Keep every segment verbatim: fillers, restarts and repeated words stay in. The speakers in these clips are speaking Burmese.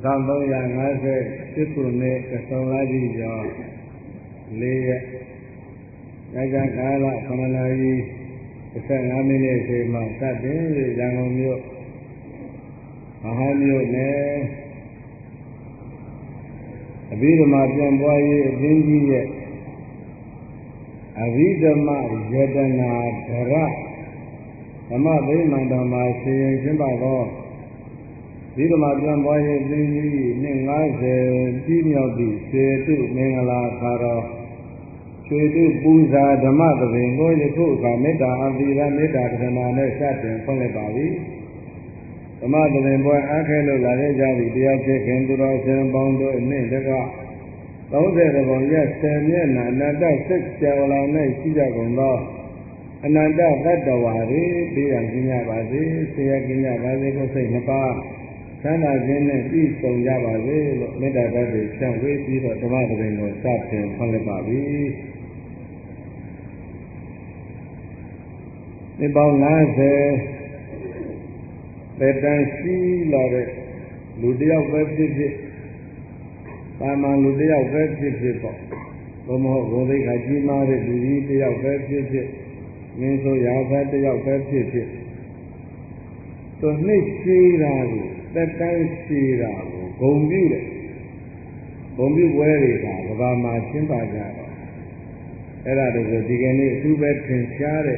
သောင်းသုံးရာငါးဆယ်စစ်ခုနှစ်ကဆုံးလာပြီကျော်လေးရက်ညကကာလခုနှစ်နာရီတစ်ဆယ်ငါးမိနစ်ချိန်မှစတင်၍ရန်ကုန်မြို့မဟာမြို့နယ်အဘိဓမ္မာပြန်ပွားရေးအသင်းကြီးရဲ့အဘိဓမ္မာယတနာဓရဓမ္မဗိမာန်တော်မှာဆင်ရင်ကျင်းပသောအဘိဓမ္မာပြန်ပွားရေးအသင်းကြီးနှစ်ငါးဆယ်ပြည့်မြောက်သည့်စေတုမင်္ဂလာခါတော်ရွှေတုပူဇာဓမ္မသဘင်ကိုယခုအခါမေတ္တာအပိရမေတ္တာပဒနာနဲ့စတင်ဖွင့်လိုက်ပါပြီဓမ္မသဘင်ပွဲအားခဲလို့လာခဲ့ကြပြီတရားချစ်ခင်သူတော်စင်ပေါင်းတို့အနှင့်တကသုံးဆယ်ပုံရက်ဆယ်မျက်နှာအနန္တစိတ်ကြော်လောင်၌ရှိကြကုန်သောအနန္တသတ္တဝါတွေပြည့်ရန်ကျင်းကြပါစေဆရာကျင်းကြပါစေကိုယ်စိတ်နှစ်ပါးသံသာခြင်းနဲ့ပြည့်စုံကြပါစေလို့မေတ္တာဓာတ်တွေဖြန့်ဝေပြီးတော့ဓမ္မသဘင်ကိုစတင်ဖွင့်လိုက်ပါပြီဒီပေါင်းငါးဆယ်ပေတန်ရှိလာတဲ့လူတယောက်ပဲဖြစ်ဖြစ်တာမန်လူတယောက်ပဲဖြစ်ဖြစ်ပေါ့ဘုမဟုတ်ဘုံသိက္ခာကြီးမားတဲ့လူကြီးတယောက်ပဲဖြစ်ဖြစ်မင်းဆိုရာဇတယောက်ပဲဖြစ်ဖြစ်သူနှစ်ရှိတာကိုတက်တန်းရှိတာကိုဂုံပြုတယ်ဂုံပြုပွဲတွေကကဘာမှာရှင်းပါကြတော့အဲ့ဒါတို့ကိုဒီကနေ့အထူးပဲသင်ရှားတဲ့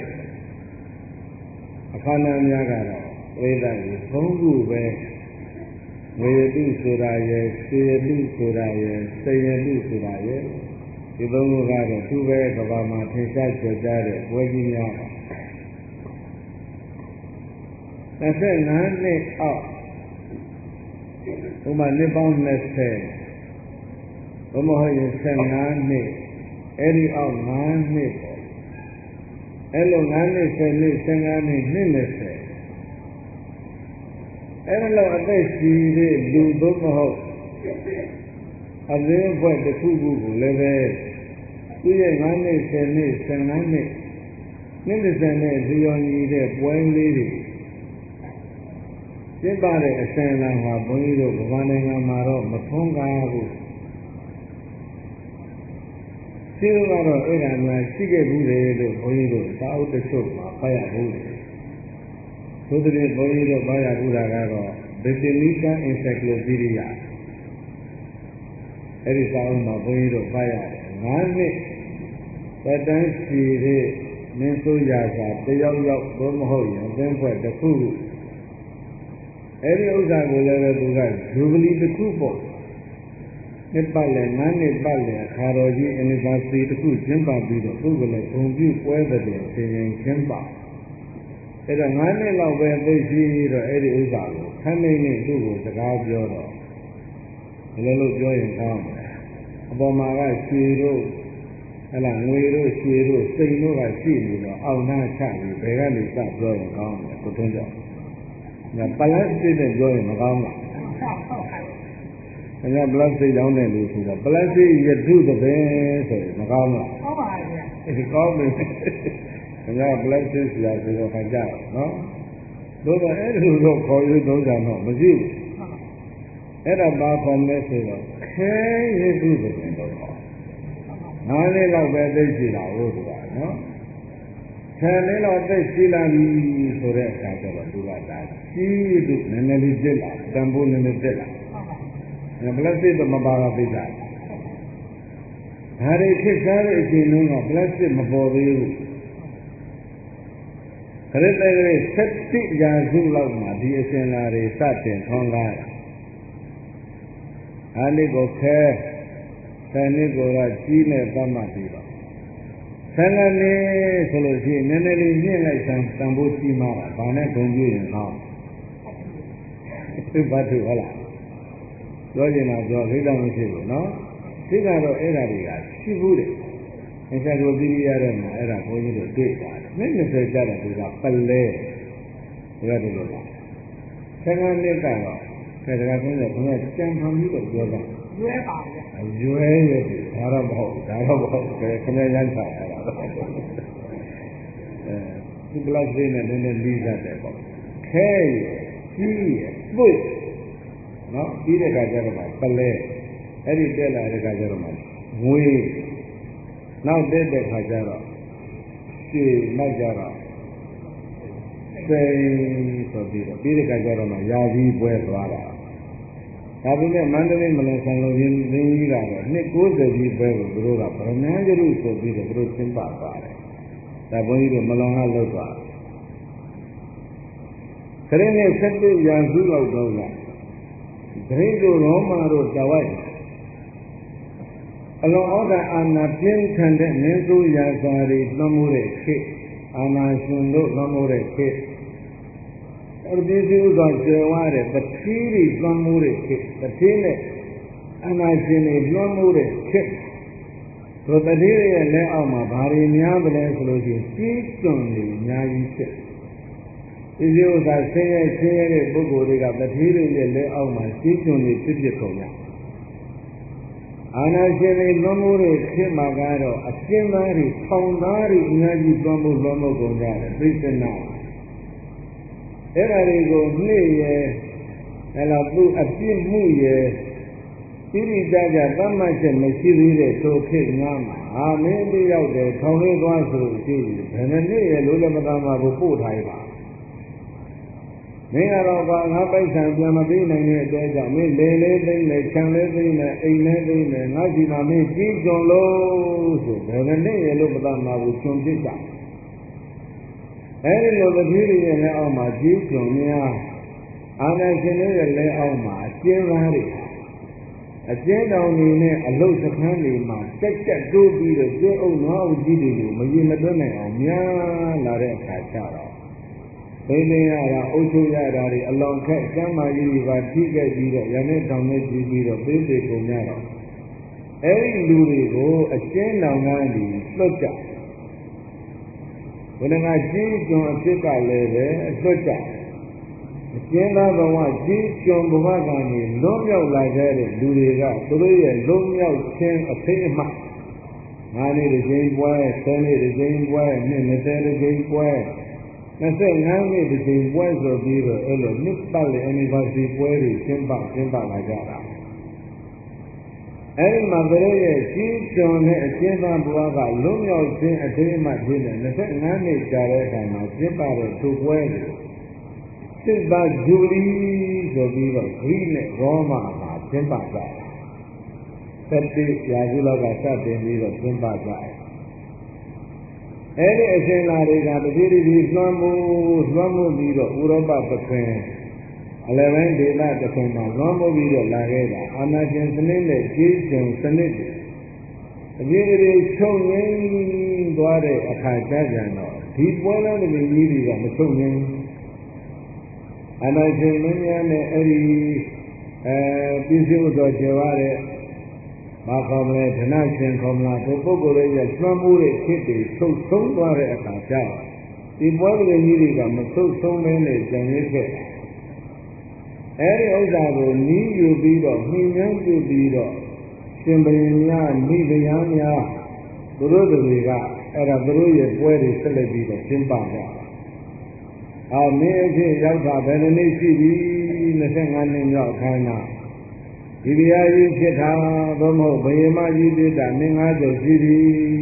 အခါနာများကတော့ဝိသရေဘုံခုပဲငွေတုဆိုတာရဲ့စေတုဆိုတာရဲ့စေယတုဆိုတာရဲ့ဒီသုံးခုကတော့သူပဲကဘာမှာထင်ရှားကျော်ကြားတဲ့ဘွဲကြီးများပါနှစ်ဆယ်ငါးနှစ်အောက်ဥပမာနှစ်ပေါင်းနှစ်ဆယ်ဘုမဟုတ်ရင်ဆယ်ငါးနှစ်အဲ့ဒီအောက်ငါးနှစ်ပေါ့အဲ့လိုငါးနှစ်ဆယ်နှစ်ဆယ်ငါးနှစ်နှစ်နှစ်ဆယ်အဲ့လိုအသက်ရှိတဲ့လူသုံးမဟုတ်အသေးဘွက်တစ်ခုခုကိုလည်းပဲသူရဲ့ငါးနှစ်ဆယ်နှစ်ဆယ်ငါးနှစ်နှစ်တစ်ဆယ်နဲ့လျော်ညီတဲ့ပွဲလေးတွေကျင်းပတဲ့အစဉ်အလာမှာဘုန်းကြီးတို့ဗမာနိုင်ငံမှာတော့မထွန်းကားဘူးရှင်းကတော့အဲ့ဒါများရှိခဲ့ဘူးလေလို့ဘုန်းကြီးတို့သာအုပ်တချို့မှာဖတ်ရဘူးသို့တည်းဘုန်းကြီးတို့ဖတ်ရဘူးတာကတော့ Britannica Encyclopedia အဲ့ဒီစာအုပ်မှာဘုန်းကြီးတို့ဖတ်ရတယ်ငါးနှစ်ပတ်တန်းရှိတဲ့မင်းဆိုရာစာတယောက်ယောက်ဘုမဟုတ်ရင်အသင်းဖွဲ့တစ်ခုခုအဲ့ဒီဥစ္စာကိုလည်းပဲသူကဂျူဘလီတစ်ခုပေါ့နှစ်ပတ်လည်ငါးနှစ်ပတ်လည်အခါတော်ကြီး anniversary တစ်ခုကျင်းပပြီးတော့သူကလည်းဂုဏ်ပြုပွဲတဲ့ပြင်သင်ရင်ကျင်းပအဲ့တော့ငါးနှစ်လောက်ပဲသိရှိတော့အဲ့ဒီဥစ္စာကိုခမ်းမင်းနဲ့သူ့ကိုစကားပြောတော့ဘယ်လိုလုပ်ပြောရင်ကောင်းလဲအပေါ်မှာကရွှေတို့ဟဲ့လားငွေတို့ရွှေတို့စိန်တို့ကရှိနေတော့အောက်နှားချပြီးဘယ်ကနေစပြောရင်ကောင်းလဲကိုတွန်းကြညာပလတ်စစ်နဲ့ပြောရင်မကောင်းလားခင်ဗျာပလတ်စစ်ရောင်းတဲ့လူဆိုတော့ပလတ်စစ်ရတုသဘင်ဆိုရင်မကောင်းလားကောင်းပါရဲ့ဒီကောင်းပြီခင်ဗျာပလတ်စစ်ဆရာဆိုတော့ခါကြတော့နော်တို့တော့အဲ့လိုတော့ခေါ်ရသုံးကြတော့မရှိဘူးအဲ့ဒါဘာခေါ်မလဲဆိုတော့ခဲရတုသဘင်တော့ခေါ်ငါးလေးလောက်ပဲသိရှိတာဟုတ်ကဲ့နော်ဆယ်လေးလောက်သိရှိလာပြီဆိုတဲ့အခါကျတော့သူကဒါကြီးတုနည်းနည်းလေးပြစ်လာတန်ဖိုးနည်းနည်းပြစ်လာပလတ်စတစ်တော့မပါတာသိကြတယ်။ဒါတွေခက်စားတဲ့အချိန်လုံးကပလတ်စတစ်မပေါ်သေးဘူး။ခရစ်တဲ့ကလေးဆက်တိရာစုလောက်မှာဒီအစဉ်လာတွေစတင်ထွန်းကားတယ်။အားလေးကိုခဲဆယ်နှစ်ကိုကကြီးနဲ့သတ်မှတ်ပြီးတော့ဆယ်နှစ်ဆိုလို့ရှိရင်နည်းနည်းလေးညှင့်လိုက်ဆံတန်ဖို့ကြီးမှာပါ။ဘာနဲ့ဂုံပြည့်ရင်ဟောဘတ်တူဟုတ်လားပြောချင်တာပြောခိတ္တမရှိဘူးနော်သိတာတော့အဲ့ဒါတွေကရှိဘူးတဲ့အစ္စကိုပြီးရတဲ့မှာအဲ့ဒါဘုန်းကြီးတို့တွေ့တာနှစ်နှစ်ဆယ်ကြတဲ့သူကပလဲဒါကြတယ်လို့လားဆယ်ငါးနှစ်ကတော့ဒါကဘုန်းကြီးကဘုန်းကြီးကြံဖန်ပြီးတော့ပြောတာရွဲပါဗျာရွဲရတယ်ဒါတော့မဟုတ်ဒါတော့မဟုတ်ခင်ဗျာရမ်းတာအဲ့ဒါအဲဒီပလတ်စတစ်နဲ့နည်းနည်းလီးတတ်တယ်ပေါ့ခဲရကြီးရပွတ်နော်ပြီးတဲ့ခါကျတော့မှပလဲအဲ့ဒီတက်လာတဲ့ခါကျတော့မှငွေနောက်တက်တဲ့ခါကျတော့ရှေ့နောက်ကြတော့စိန်ဆိုပြီးတော့ပြီးတဲ့ခါကျတော့မှယာကြီးပွဲသွားတာဒါပေမဲ့မန္တလေးမလန်ဆန်လုံးရင်းရင်းကြီးကတော့နှစ်၉၀ကြီးပွဲကိုသူတို့ကဗရမန်းကျရုဆိုပြီးတော့သူတို့သင်္ပါပါတယ်ဒါဘုန်းကြီးတို့မလွန်ကလောက်သွားခရစ်နှစ်၁၁ရာစုလောက်တော့ကဂရိတို့ရောမာတို့တဝိုက်အလွန်ဩဃအာဏာပြင်းထန်တဲ့မင်းဆိုးရာဇာတွေလွှမ်းမိုးတဲ့ခေတ်အာဏာရှင်တို့လွှမ်းမိုးတဲ့ခေတ်အပြည့်စုံသောကျေဝါတဲ့တတိတွေလွှမ်းမိုးတဲ့ခေတ်တတိနဲ့အာဏာရှင်တွေလွှမ်းမိုးတဲ့ခေတ်တို့တတိရဲ့လက်အောက်မှာဘာတွေများပလဲဆိုလို့ရှိရင်ကြီးကျွန်းတွေအများကြီးဖြစ်ဒီလိုသာဆင်းရဲဆင်းရဲတဲ့ပုဂ္ဂိုလ်တွေကတတိတွေရဲ့လက်အောက်မှာကြီးကျွန်းတွေဖြစ်ဖြစ်ကုန်ကြအာနာရှင်တွေလွန်မိုးတဲ့ခေတ်မှာကတော့အကျဉ်းသားတွေထောင်သားတွေအများကြီးလွန်မိုးလွန်မိုးကုန်ကြတယ်ပြိဿနာအဲ့ဒါတွေကိုနေ့ရဲ့အဲ့တော့သူ့အပြစ်မှုရဲ့ပြိဋိကြကြသတ်မှတ်ချက်မရှိသေးတဲ့ထိုခေတ်များမှာအာမင်းပြရောက်တယ်ထောင်လေးသွားဆိုရှိတယ်ဘယ်နှနေ့ရဲ့လိုလည်းမသားမှာကိုပို့ထားရပါမင်းကတော့ဘာငါပိုက်ဆံပြန်မပေးနိုင်တဲ့အတွက်ကြောင့်မင်းလေလေးသိမ့်တယ်ခြံလေးသိမ့်တယ်အိမ်လေးသိမ့်တယ်ငါရှိမှမင်းကြီးကျွန်းလို့ဆိုဘယ်နဲ့ရလို့မသားမှာကိုကျွန်းပြစ်ကြအဲဒီလိုတတိယရဲ့လက်အောက်မှာကြီးကျွန်းများအာဏာရှင်တွေရဲ့လက်အောက်မှာအကျဉ်းသားတွေအကျဉ်းတော်တွေနဲ့အလုတ်စခန်းတွေမှာတက်တက်တိုးပြီးတော့ကျွန်းအုပ်နွားအုပ်ကြီးတွေကိုမရင်မတွက်နိုင်အောင်များလာတဲ့အခါကျတော့ဘိသိရတာအုပ်ချုပ်ရတာတွေအလောင်းခက်ကျမ်းမာကြီးတွေပါထိခဲ့ပြီးတော့ရတဲ့တောင်နဲ့ကြည့်ပြီးတော့သိသိကုန်ကြတော့အဲဒီလူတွေကိုအကျဉ်းတော်ကနေလွတ်ကြဘုရားကကြီးကျွန်းအဖြစ်ကလည်းပဲလွတ်ကြအကျဉ်းသားဘဝကြီးကျွန်းဘဝကနေလွတ်မြောက်လာခဲ့တဲ့လူတွေကသူတို့ရဲ့လွတ်မြောက်ခြင်းအဖေးအမှငါးနေ့တစ်ချိန်ပွဲဆယ်နေ့တစ်ချိန်ပွဲနှစ်နှစ်တစ်ချိန်ပွဲနှစ်ဆက်ငါးနှစ်တစ်ချိန်ပွဲဆိုပြီးတော့အဲ့လိုနှစ်ပတ်လည် anniversary ပွဲတွေကျင်းပကျင်းပလာကြတာအဲ့ဒီမှာသူတို့ရဲ့ကြီးကျွန်းတဲ့အကျဉ်းသားဘဝကလွတ်မြောက်ခြင်းအထိမ်းအမှတ်ဖြစ်တဲ့နှစ်ဆက်ငါးနှစ်ကြာတဲ့အခါမှာကျင်းပတဲ့သူပွဲတွေစစ်သားဂျူလီဆိုပြီးတော့ဂရိနဲ့ရောမာမှာကျင်းပကြတယ်။သက်တိရာဇုလောက်ကစတင်ပြီးတော့ကျင်းပကြတယ်။အဲဒီအရှင်လာတွေကတတိတိတိလွှမ်းမိုးလွှမ်းမိုးပြီးတော့ဥရောပပခွင်အလယ်ပိုင်းဒေသတခွင်မှာလွှမ်းမိုးပြီးတော့လာခဲ့တာအာနာရှင်စနစ်နဲ့ကြီးကျုံစနစ်တွေအပြည့်အစုံချုပ်ငင်းသွားတဲ့အခါကျကြတော့ဒီပွဲလမ်းတွေကြီးတွေကမချုပ်ငင်းအနာရှင်မင်းများနဲ့အဲ့ဒီအဲပြည့်စုံသောကျေဝါတဲ့ဘာခေါ်မလဲဓနရှင်ခေါ်မလားဒီပုဂ္ဂိုလ်ရဲ့ကျွမ်းမှုတဲ့ဖြစ်တွေထုတ်ဆုံးသွားတဲ့အခါကျတော့ဒီပွဲတွေကြီးတွေကမထုတ်ဆုံးမင်းနဲ့ကြံရစ်ခဲ့အဲ့ဒီဥစ္စာကိုနီးယူပြီးတော့မြင်ញ្ပြုပြီးတော့ရှင်ဘုရင်များမိဖုရားများသူတို့တွေကအဲ့ဒါသူတို့ရဲ့ပွဲတွေဆက်လက်ပြီးတော့ကျင်းပကြတာအာမင်းအဖြစ်ရောက်တာဘယ်နည်းရှိပြီနှစ်ဆယ့်ငါးနှစ်မြောက်ခန္ဓာဒီတရားကြီးဖြစ်တာသို့မဟုတ်ဘယမကြီးဖြစ်တာနှစ်ငါးဆယ်ရှိပြီ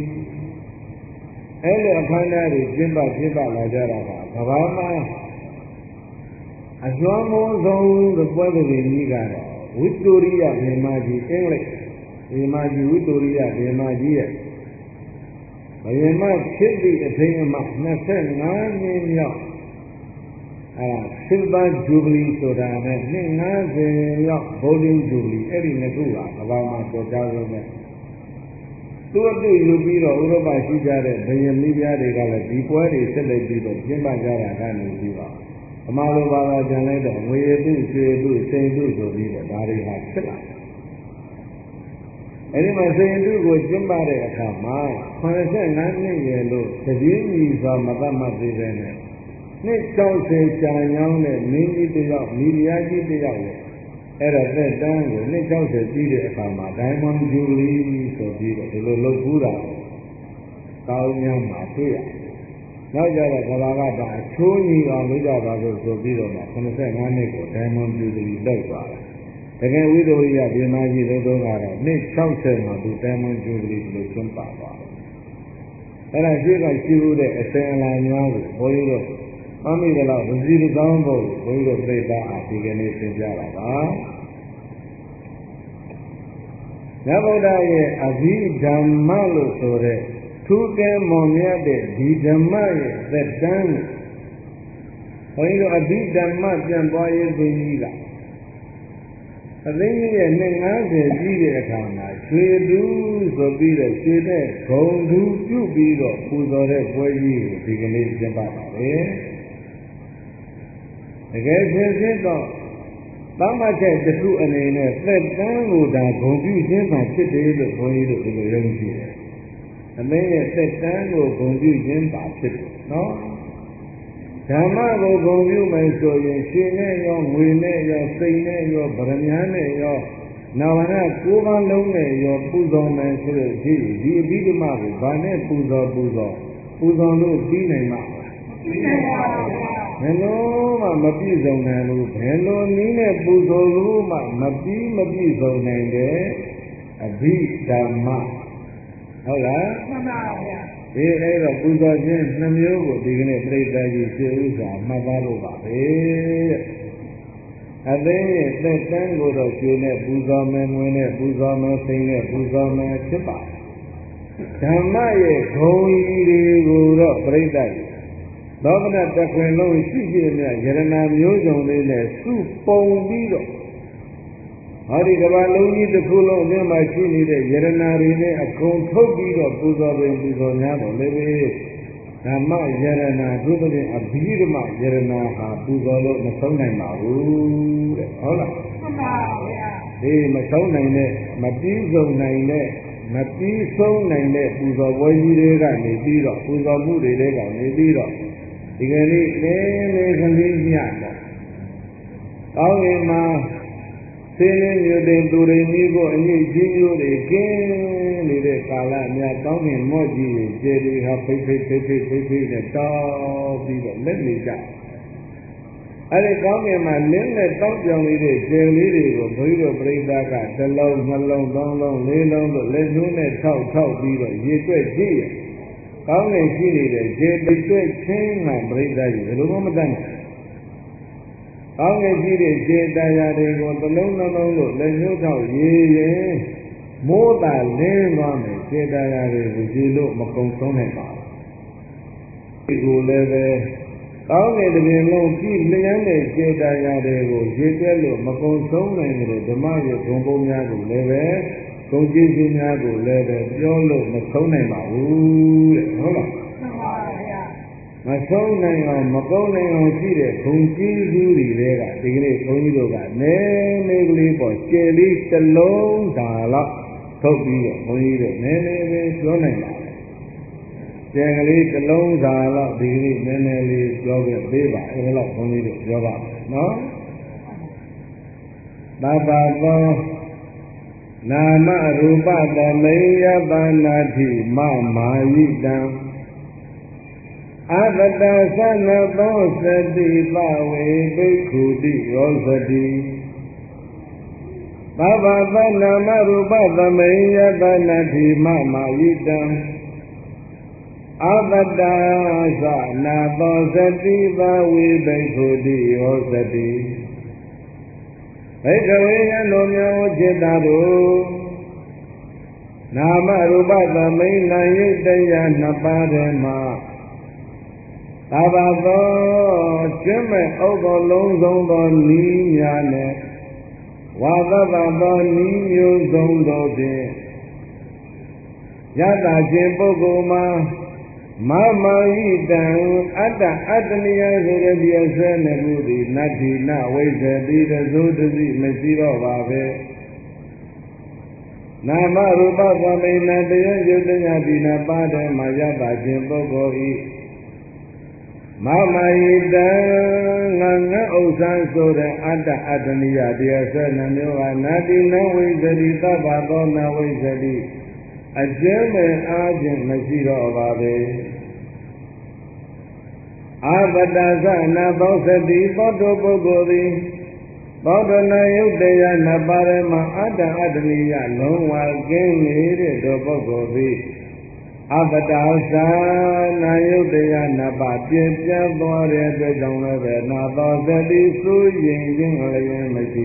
အဲ့လိုအခမ်းအနားတွေကျင်းပကျင်းပလာကြတာကကဘာမှာအစွမ်းမိုးဆုံးတဲ့ပွဲတွေကြီးကတော့ဝိတိုရိယဘယမကြီးအင်္ဂလိပ်ဘယမကြီးဝိတိုရိယဘယမကြီးရဲ့ဘယမဖြစ်သည့်အထိမ်းအမှတ်နှစ်ဆယ့်ငါးနှစ်မြောက်အဲဆစ်ဘာဂျူဘလီဆိုတာနဲ့နှစ်ငါးဆယ်ရောက်ဘုံဂျူဘလီအဲ့ဒီနှစ်ခုကကဘာမှာပေါ်ကြဆုံးပဲသူ့အတူယူပြီးတော့ဥရောပရှိကြတဲ့ဘယံမိဖုရားတွေကလည်းဒီပွဲတွေဆက်လက်ပြီးတော့ကျင်းပကြတာကနေပြီးတော့အမှားလိုပါပါကြံလိုက်တော့ငွေရတုရွှေတုစိန်တုဆိုပြီးတော့ဒါတွေဟာဖြစ်လာတယ်အဲဒီမှာစိန်တုကိုကျင်းပတဲ့အခါမှာ၇၅နှစ်ရယ်လို့တပြင်းကြီးစွာမတတ်မှတ်သေးတဲ့နဲ့နှစ်၆၀ကြာညောင်းတဲ့မင်းကြီးတယောက်မိဖုရားကြီးတယောက်လေအဲ့ဒါသက်တမ်းကိုနှစ်၆၀ပြီးတဲ့အခါမှာဒိုင်မွန်ဂျူဘလီဆိုပြီးတော့ဒီလိုလုပ်ကူးတာကောင်းများမှာတွေ့ရနောက်ကြတော့ကဘာကဒါအချိုးညီအောင်လုပ်ကြပါလို့ဆိုပြီးတော့မှ၇၅နှစ်ကိုဒိုင်မွန်ဂျူဘလီလောက်သွားတယ်ကယ်ဝိသုရိယဒီမာကြီးလို့တော့ကတော့နှစ်၆၀မှာသူတန်မွန်ကျူပလီလို့ကျင်းပသွားတယ်။အဲ့ဒါရှိကရှိဦးတဲ့အစင်အလာများကိုဘုန်းကြီးတို့မှတ်မိကြလားဝစီကောင်းဖို့ဘုန်းကြီးတို့ပြိတ္တာအားဒီကနေ့သင်ပြတာပါ။ညဗုဒ္ဓရဲ့အဘိဓမ္မလို့ဆိုတဲ့ထူးကဲမွန်မြတ်တဲ့ဒီဓမ္မရဲ့သက်တမ်းဘုန်းကြီးတို့အဘိဓမ္မပြန်ပွားရေးသိကြီးကအသိဉာဏ်ရဲ့နှစ်၅၀ကြီးတဲ့အခါမှာရွှေတူးဆိုပြီးတော့ရွှေတဲ့ဂုံတူးပြုပြီးတော့ပူဇော်တဲ့ပွဲကြီးကိုဒီကနေ့ကျင်းပပါတယ်တကယ်ဖြစ်ဖြစ်တော့တမ္မချက်တစ်ခုအနေနဲ့သက်တမ်းကိုဒါဂုံပြုခြင်းမှဖြစ်တယ်လို့ဘုန်းကြီးတို့ဒီလိုယုံကြည်တယ်အမင်းရဲ့သက်တမ်းကိုဂုံပြုခြင်းပါဖြစ်တယ်နော်ဓမ္မကိုဂုံပြုမယ်ဆိုရင်ရှင်နဲ့ရောငွေနဲ့ရောစိတ်နဲ့ရောဗရမ ्या နဲ့ရောနာဝရကိုးပါးလုံးနဲ့ရောပူဇော်မယ်ဆိုတဲ့ဒီဒီအဘိဓမ္မာကိုဘာနဲ့ပူဇော်ပူဇော်ပူဇော်လို့ပြီးနိုင်မှာမပြီးနိုင်ပါဘူးဘယ်လိုမှမပြည့်စုံနိုင်ဘူးဘယ်လိုနည်းနဲ့ပူဇော်လို့မှမပြီးမပြည့်စုံနိုင်တဲ့အဘိဓမ္မာဟုတ်လားမှန်ပါဗျာဒီအဲ့တော့ပူဇော်ခြင်းနှမျိုးကိုဒီကနေ့ပြိတ္တာကြီးစေဥစွာမှတ်သားဖို့ပါပဲတဲ့အသိဉာဏ်သက်တမ်းကိုတော့ကျွေးနဲ့ပူဇော်မယ်ငွေနဲ့ပူဇော်မယ်စိတ်နဲ့ပူဇော်မယ်ဖြစ်ပါဓမ္မရဲ့ဂုဏ်ကြီးတွေကိုတော့ပြိတ္တာကြီးသောကနာတခွင်လုံးရှိရှိမြတ်ယရနာမျိုးစုံလေးနဲ့စုပုံပြီးတော့ဟောဒီကဘာလုံးကြီးတစ်ခုလုံးအမြတ်မှာရှိနေတဲ့ယရနာတွေနဲ့အကုန်ထုတ်ပြီးတော့ပူဇော်ပင်ပူဇော်များတော့လေဓမ္မယရနာသူတို့ကအဘိဓမ္မယရနာဟာပူဇော်လို့မဆုံးနိုင်ပါဘူးတဲ့ဟုတ်လားမှန်ပါဗျာဒီမဆုံးနိုင်တဲ့မပြီးဆုံးနိုင်တဲ့မပြီးဆုံးနိုင်တဲ့ပူဇော်ပွဲကြီးတွေကနေပြီးတော့ပူဇော်မှုတွေတွေကနေပြီးတော့ဒီကနေ့လေးလေးကလေးညတော့ကောင်းရင်မှာသင်္နေမြို့တင်သူရိမိကိုအညစ်ကြီးမျိုးတွေကင်းနေတဲ့ကာလများတောင်းခင်မော့ကြီးတွေကျေတွေဟာဖိတ်ဖိတ်ဖိတ်ဖိတ်ဖိတ်ဖိတ်နဲ့တောင်းပြီးတော့လက်နေကြအဲဒီကောင်းခင်မှာလင်းနဲ့တောင်းပြောင်နေတဲ့ကျေလေးတွေကိုဘုရားတို့ပြိဿကတစ်လုံးနှလုံးသုံးလုံးလေးလုံးလို့လက်နှိုးနဲ့ထောက်ထောက်ပြီးတော့ရေတွက်ကြည့်ရကောင်းနေရှိနေတဲ့ကျေတွေတွက်ချင်းမှပြိဿကြီးဘယ်လိုမှမတတ်နိုင်ကောင်းကင်ကြီးတဲ့ခြေတရားတွေကိုသလုံးနှလုံးလို့လက်ညှိုးထောက်ရေးရင်မိုးတာလင်းသွားမယ်ခြေတရားတွေကိုကြည်လို့မကုံဆုံးနိုင်ပါဘူးဒီကိုလည်းပဲကောင်းကင်တစ်ပြင်လုံးကြည့်လျက်တဲ့ခြေတရားတွေကိုရေတွက်လို့မကုံဆုံးနိုင်တဲ့ဓမ္မရဲ့ဂုဏ်ပုံများကိုလည်းပဲဂုဏ်ကြီးခြင်းများကိုလည်းပဲပြောလို့မဆုံးနိုင်ပါဘူးတဲ့ဟုတ်လားမဆုံးနိုင်အောင်မကုန်းနိုင်အောင်ရှိတဲ့ဘုံကြီးစုတွေကဒီကနေ့ဘုန်းကြီးတို့ကနဲနေကလေးပေါ်ကျယ်လေးတစ်လုံးဒါလောက်ထုတ်ပြီးတော့ဘုန်းကြီးတို့နဲနေပဲပြောနိုင်ပါတယ်ကျယ်ကလေးတစ်လုံးဒါလောက်ဒီကနေ့နဲနေလေးပြောပြပေးပါအဲဒါလောက်ဘုန်းကြီးတို့ပြောပါမယ်နော်သဗ္ဗသောနာမရူပသမိယပနာတိမမာယိတံအတ္တသနသောသတိပဝေဘိက္ခုတိရောသတိသဗ္ဗသနာမရူပသမိယတနာတိမမာယိတံအတ္တသနာသောသတိပဝေဘိက္ခုတိရောသတိဘိက္ခဝေယံတို့များဝจิตတို့နာမရူပသမိနာယိတယနှစ်ပါးထဲမှာသဗ္ဗသောကျွမ်းမဲ့ဥပ္ပလုံးစုံသောနီးများနဲ့ဝါသဗ္ဗသောနီးမျိုးစုံသောဖြင့်ယတခြင်းပုဂ္ဂိုလ်မှာမမာယိတံအတ္တအတ္တနိယဆိုတဲ့ဒီအစဲနဲ့မှုသည်နတ္တိနဝိဇ္ဇတိတသုတသိမရှိတော့ပါပဲနာမရူပသမိဏတရားယုတ်တရားဒီနာပါဒမှာယတခြင်းပုဂ္ဂိုလ်ဤမမယိတံငါငါဥစ္စာဆိုတဲ့အတ္တအတ္တနိယတရားစနမျိုးကနာတိနဝိဇ္ဇတိသဗ္ဗသောနဝိဇ္ဇတိအကျဉ်းမဲ့အားဖြင့်မရှိတော့ပါပဲအပတ္တသနာသောသတိသောတုပုဂ္ဂိုလ်သည်သောတနာယုတ်တရားနှစ်ပါးထဲမှာအတ္တအတ္တနိယလုံးဝကင်းနေတဲ့သောပုဂ္ဂိုလ်သည်အပ္ပတာသာနာယုတ်တရားနှစ်ပါးပြည့်ပြတ်သွားတဲ့အတွက်ကြောင့်လည်းပဲနာသောသတိဆိုရင်ခြင်းလည်းမရှိ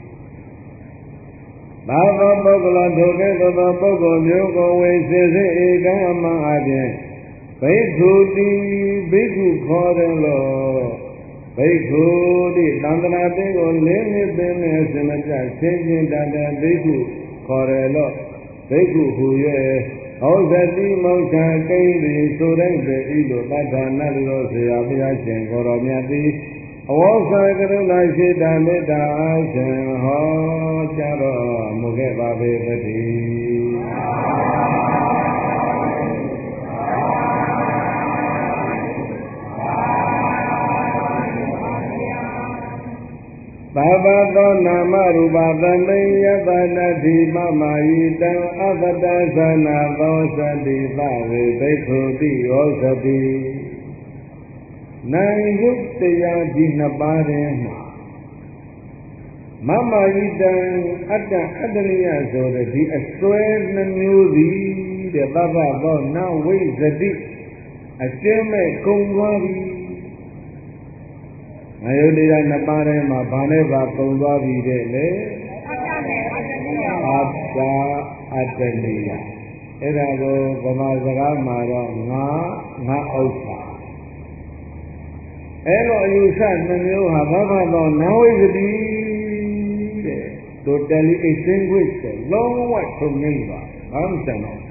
သာသောပုဂ္ဂလတို့ကဲ့သို့သောပုဂ္ဂိုလ်မျိုးကိုဝိစေစေဧကံအမှန်အပြင်ဘိက္ခုတိဘိက္ခုခေါ်တယ်လို့ဘိက္ခုတိသံဃာတေကိုလေးနှစ်သိနဲ့အစမပြဆင်းခြင်းတတ်တဲ့ဘိက္ခုခေါ်တယ်လို့ဘိက္ခုဟူ၍ဟောဇတိမောက္ခကိန်းသည်ဆိုတဲ့ပေဤလိုတထာနတ်လို့ဆရာဘုရားရှင်ကိုတော်မြတ်သည်အဝေါသကရုဏာရှိတာမေတ္တာအားဖြင့်ဟောကြားတော်မူခဲ့ပါပေသတည်းသာဘသောနာမရူပသံသိယတနာတိမမယိတံအပတ္တသနာသောသတိသဝေဘိက္ခုတိရောသတိနာယုတ်တရားဒီနှစ်ပါးထဲမှာမမယိတံအတ္တအတ္တနိယဆိုတဲ့ဒီအစွဲနှမျိုးသည်တဲ့သဗ္ဗသောနာဝိသတိအကျဉ်းမဲ့ကုံသွားပြီအယုဒ္ဓယနှစ်ပါးထဲမှာဘာနဲ့ပါပုံသွားပြီတဲ့လေအတ္တနဲ့အတ္တနိယအတ္တအတ္တနိယအဲ့ဒါကိုဗမာစကားမှာတော့ငါငါဥစ္စာအဲ့လိုအယူဆနှမျိုးဟာဘာမှတော့နာဝိသတိတဲ့ totally extinguished တဲ့လုံးဝထုတ်ငိမ့်ပါဘာမှမတန်တော့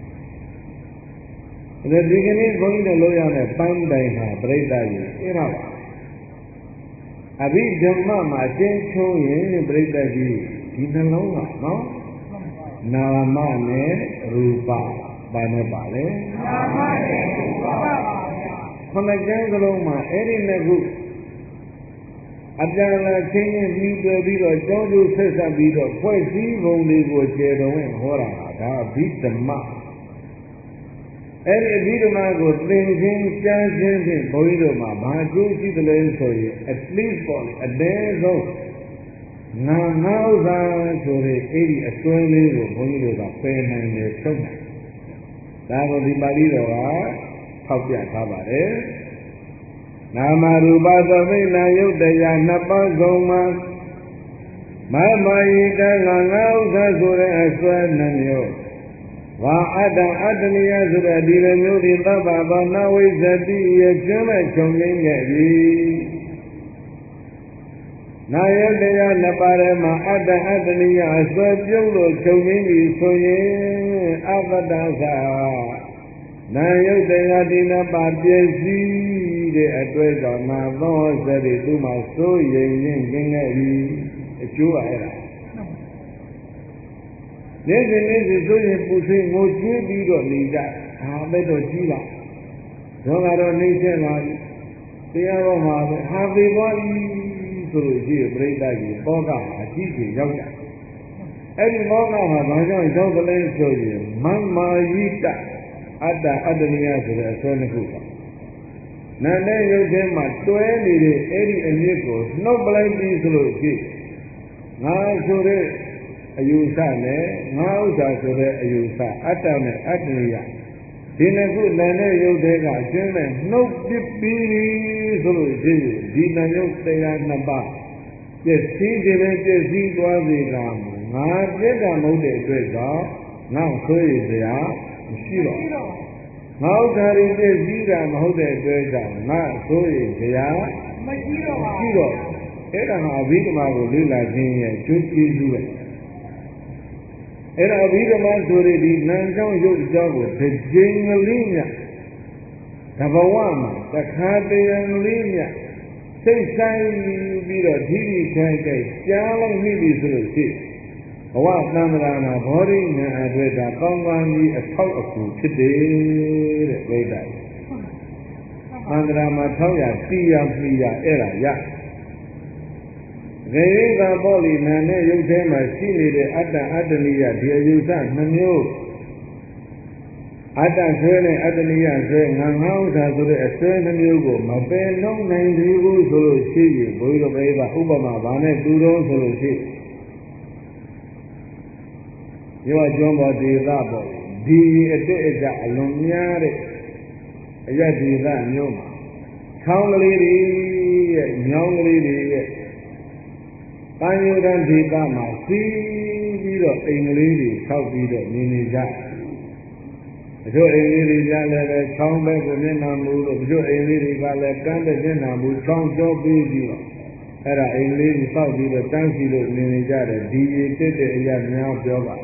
ဒါဒီကနေ့ဘုန်းကြီးတို့လို့ရတဲ့ပန်းတိုင်ဟာပြိဿကြီးအဲ့ဒါပါအဘိဓမ္မမှာအချင်းချုံးရင်ပြိဿကြီးဒီနှလုံးကနော်နာမနဲ့ရူပဘာနဲ့ပါလဲနာမနဲ့ရူပပါဗျာခဏကျန်းကလေးမှာအဲ့ဒီနှစ်ခုအပြန်လာချင်းချင်းပြီးတွေ့ပြီးတော့ကြောင်းကျိုးဆက်ဆက်ပြီးတော့ဖွဲ့စည်းပုံတွေကိုကျေတော်ဝင်ဟောတာဒါအဘိဓမ္မအဲ့ဒီအဘိဓမ္မာကိုသင်ခြင်းကြားခြင်းဖြင့်ဘုန်းကြီးတို့မှာဘာကျိုးရှိသလဲဆိုရင် at least ပေါ့လေအသေးဆုံးငါငါဥစ္စာဆိုတဲ့အဲ့ဒီအစွဲလေးကိုဘုန်းကြီးတို့ကပယ်နိုင်တယ်ဆုံးနိုင်ဒါကိုဒီပါဠိတော်ကထောက်ပြထားပါတယ်နာမရူပသမိနာယုတ်တရားနှစ်ပါးကုန်မှာမမယိတငါငါဥစ္စာဆိုတဲ့အစွဲနှမျိုးဝါအတ္တအတ္တနိယဆိုတဲ့ဒီလိုမျိုးဒီသဗ္ဗသောနဝိဇ္ဇတိရဲ့ကျမ်းမဲ့ချုပ်ငင်းခဲ့ပြီနာယတရားနှစ်ပါးထဲမှာအတ္တအတ္တနိယအစွဲပြုံးလို့ချုပ်ငင်းပြီဆိုရင်အပ္ပတ္တသာနာယတရားဒီနှစ်ပါးပြည့်စည်တဲ့အတွေ့အကြုံမှာသောစရိသူမှာစိုးရိမ်ရင်းကင်းခဲ့ပြီအကျိုးအဲ့ဒါနေ့စဉ်နေ့စဉ်ဆိုရင်ပူဆွေးငိုကြွေးပြီးတော့နေကြအာပဲတော့ကြီးလာတော့ကတော့နေချက်လာပြီတရားတော်မှာပဲဟာပေသွားပြီဆိုလို့ရှိရင်ပြိဿကြီးဘောကအကြီးကြီးရောက်ကြအဲ့ဒီဘောကမှာဘာကြောင့်ရောက်ကလေးဆိုရင်မမ္မာယိတအတ္တအတ္တနိယဆိုတဲ့အစွဲတစ်ခုပါနာနဲ့ရုပ်ထဲမှာတွဲနေတဲ့အဲ့ဒီအမြစ်ကိုနှုတ်ပလိုက်ပြီဆိုလို့ရှိရင်ငါဆိုတဲ့အယူဆနဲ့ငါဥစ္စာဆိုတဲ့အယူဆအတ္တနဲ့အတ္တနိယဒီနှစ်ခုနာနဲ့ရုပ်ထဲကအကျဉ်းနဲ့နှုတ်ပစ်ပြီးဆိုလို့ရှိရင်ဒီနာယုတ်တရားနှစ်ပါးပြည့်စည်တယ်ပဲပြည့်စည်သွားပြီလားငါပြည့်တာမဟုတ်တဲ့အတွက်ကြောင့်ငါဆိုရစရာမရှိတော့ငါဥစ္စာတွေပြည့်စည်တာမဟုတ်တဲ့အတွက်ကြောင့်ငါဆိုရစရာမရှိတော့မရှိတော့အဲ့ဒါဟာအဘိဓမ္မာကိုလေ့လာခြင်းရဲ့ကျိုးကျေးဇူးပဲအဲ့ဒါအဘိဓမ္မာဆိုရဒီနံကြောင့်ရုပ်ကြောင့်ကိုတစ်ကြိမ်ကလေးညတဘဝမှာတခါတရံလေးညစိတ်ဆိုင်ပြီးတော့ဓိဋ္ဌိခိုက်ခိုက်ကြားလိုက်မိပြီဆိုလို့ရှိဘဝသံဃာနာဘောဓိဉာဏ်အတွက်ဒါကောင်းကောင်းကြီးအထောက်အကူဖြစ်တယ်တဲ့ပြိတ္တာသံဃာမှာထောက်ရတီးရမိရအဲ့ဒါရခေယကပေါ့လီနာနဲ့ရုပ်ထဲမှာရှိနေတဲ့အတ္တအတ္တနိယဒီအယူဆနှမျိုးအတ္တဆွဲနဲ့အတ္တနိယဆွဲငါငါဥစ္စာဆိုတဲ့အဆွဲနှမျိုးကိုမပယ်လုံးနိုင်သေးဘူးဆိုလို့ရှိရင်ဘုရားပြိဿဥပမာဘာနဲ့တူတော့ဆိုလို့ရှိရောကျွမ်းပေါ်ဒေသပေါ့ဒီအတက်အကျအလွန်များတဲ့အရဒေသမျိုးမှာချောင်းကလေးတွေရဲ့ညောင်းကလေးတွေရဲ့ပန်းရိုးတန်းဒေသမှာစီးပြီးတော့အိမ်ကလေးတွေဆောက်ပြီးတော့နေနေကြအကျိုးအိမ်လေးတွေကလည်းပဲချောင်းဘက်ကိုမျက်နှာမူလို့အကျိုးအိမ်လေးတွေကလည်းကမ်းတဲ့မျက်နှာမူချောင်းကျော်ပြီးပြီးတော့အဲ့ဒါအိမ်လေးတွေဆောက်ပြီးတော့တန်းစီလို့နေနေကြတယ်ဒီရည်တက်တဲ့အရာများပြောပါ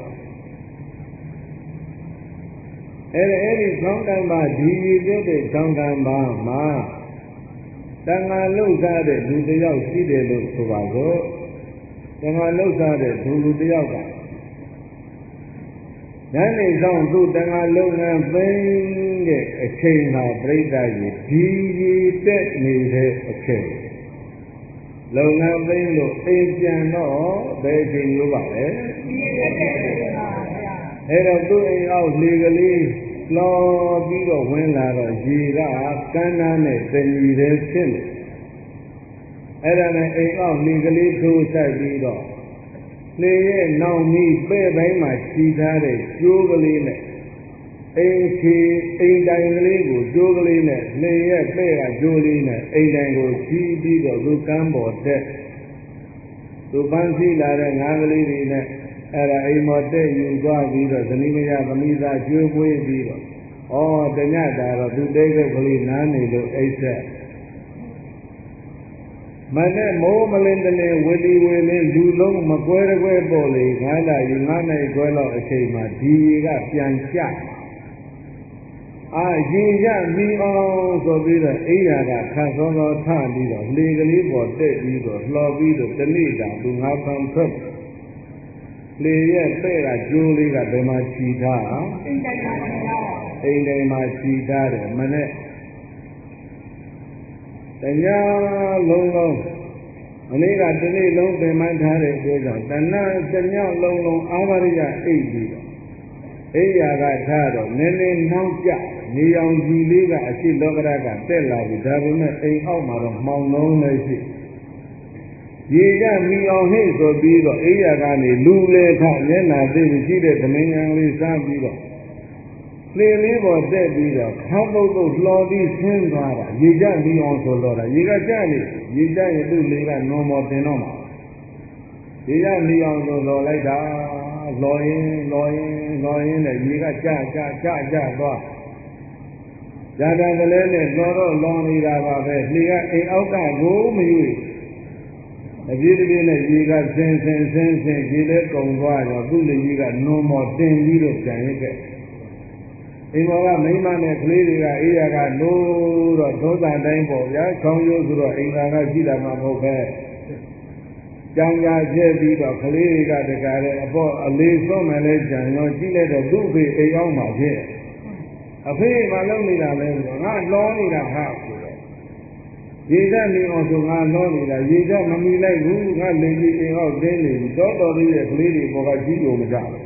အဲ့ဒီအဲ့ဒီချောင်းတိုင်းမှာဒီရည်တက်တဲ့ချောင်းတိုင်းမှာမှာတန်ခါလှုပ်ရှားတဲ့လူတစ်ယောက်ရှိတယ်လို့ဆိုပါစို့တန်ခါလှုပ်ရှားတဲ့လူလူတစ်ယောက်ကဉာဏ်နေဆောင်သူ့တန်ခါလုံငန်းသိမ်းတဲ့အချိန်ဟာပြိတ္တကြီးဒီရည်တက်နေတဲ့အချိန်လုံငန်းသိမ်းလို့အိမ်ပြန်တော့ဘယ်အချိန်မျိုးပါလဲအဲ့တော့သူ့အိမ်အောက်လေကလေးလောပြီးတော့ဝင်လာတော့ရေကကန်းနာနဲ့တဏီတဲ့ဖြစ်လို့အဲ့ဒါနဲ့အိမ်အောက်လေကလေးထိုးဆိုင်ပြီးတော့လေရဲ့နောင်မီပဲ့ပိုင်းမှာခြိထားတဲ့ကျိုးကလေးနဲ့အိမ်ချီအိမ်တိုင်ကလေးကိုကျိုးကလေးနဲ့လေရဲ့ပဲ့ကကျိုးလေးနဲ့အိမ်တိုင်ကိုခြိပြီးတော့သူကမ်းပေါ်တက်သူပန်းစီလာတဲ့ငါးကလေးတွေနဲ့အဲ့ဒါအိမ်မော်တဲ့ယူသွားပြီးတော့ဇနီးမယားသမီးသားကျွေးပွေးပြီးတော့ဩတညတာတော့သူတိတ်ကလေးနားနေလို့အိတ်ဆက်မနဲ့မိုးမလင်းတလင်းဝလီဝေလင်းလူလုံးမကွဲတကွဲပေါ်လေငါးလာယူငါးနိုင်ခွဲလောက်အချိန်မှာဒီရေကပြန်ကျအာရေရမီအောင်ဆိုပြီးတော့အိယာကခတ်စောစောထပြီးတော့လေကလေးပေါ်တက်ပြီးတော့လှော်ပြီးတော့တနေ့တာသူငါးခံထွက်လေရဲ့တဲ့ကကျိုးလေးကဘယ်မှာခြိထားအိမ်တိုင်းမှာခြိထားအိမ်တိုင်းမှာခြိထားတယ်မနဲ့တရားလုံးလုံးအနည်းကဒီနေ့လုံးပင်မှန်းထားတဲ့အတွက်ကြောင့်တဏှာတညလုံးလုံးအာဝရိယအိပ်ပြီးတော့အိယာကထားတော့နည်းနည်းနှောင်းကြနေအောင်ကြည်လေးကအရှိလောကရကတက်လာပြီဒါပေမဲ့အိမ်အောက်မှာတော့မှောင်လုံးလည်းရှိရေကမီအောင်ဟိတ်ဆိုပြီးတော့အိယာကနေလူလေခမျက်နာသိရှိတဲ့သမင်္ဂန်လေးစားပြီးတော့လေလေးပေါ်တက်ပြီးတော့ခါပုတ်ပုတ်လှော်ပြီးဆင်းသွားတာရေကမီအောင်ဆိုတော့တာရေကကြနေရေကြရင်သူ့လေကနွန်မော်တင်တော့မှာရေကမီအောင်ဆိုလှော်လိုက်တာလှော်ရင်လှော်ရင်လှော်ရင်နဲ့ရေကကြကြကြကြသွားဇာတာကလေးနဲ့လှော်တော့လှော်နေတာပါပဲလေကအိမ်အောက်ကကိုမယူအပြည့်တပြည့်နဲ့ရေကဆင်းဆင်းဆင်းဆင်းရေလည်းကုံသွားတော့သူ့လေကြီးကနွန်မော်တင်ပြီးတော့ပြန်ရခဲ့အိမ်ပေါ်ကမိမနဲ့ကလေးတွေကအေးရကလို့တော့သောတာတိုင်းပေါ့ဗျာခေါင်းရိုးဆိုတော့အိမ်သာကရှိတာမှမဟုတ်ပဲကြံကြကျဲပြီးတော့ကလေးတွေကတကားတဲ့အပေါ်အလေးစွန့်မှလည်းကြံတော့ကြည့်လိုက်တော့သူ့ဖေအိမ်အောင်မှာဖြစ်အဖေမလုံးနေတာလဲဆိုတော့ငါလောနေတာဟာဆိုတော့ရေကနေအောင်ဆိုငါလောနေတာရေကမမီလိုက်ဘူးငါလေကြီးအိမ်အောင်တင်းနေပြီတော့တော်သေးရဲ့ကလေးတွေပေါ်ကကြီးလို့မကြဘူး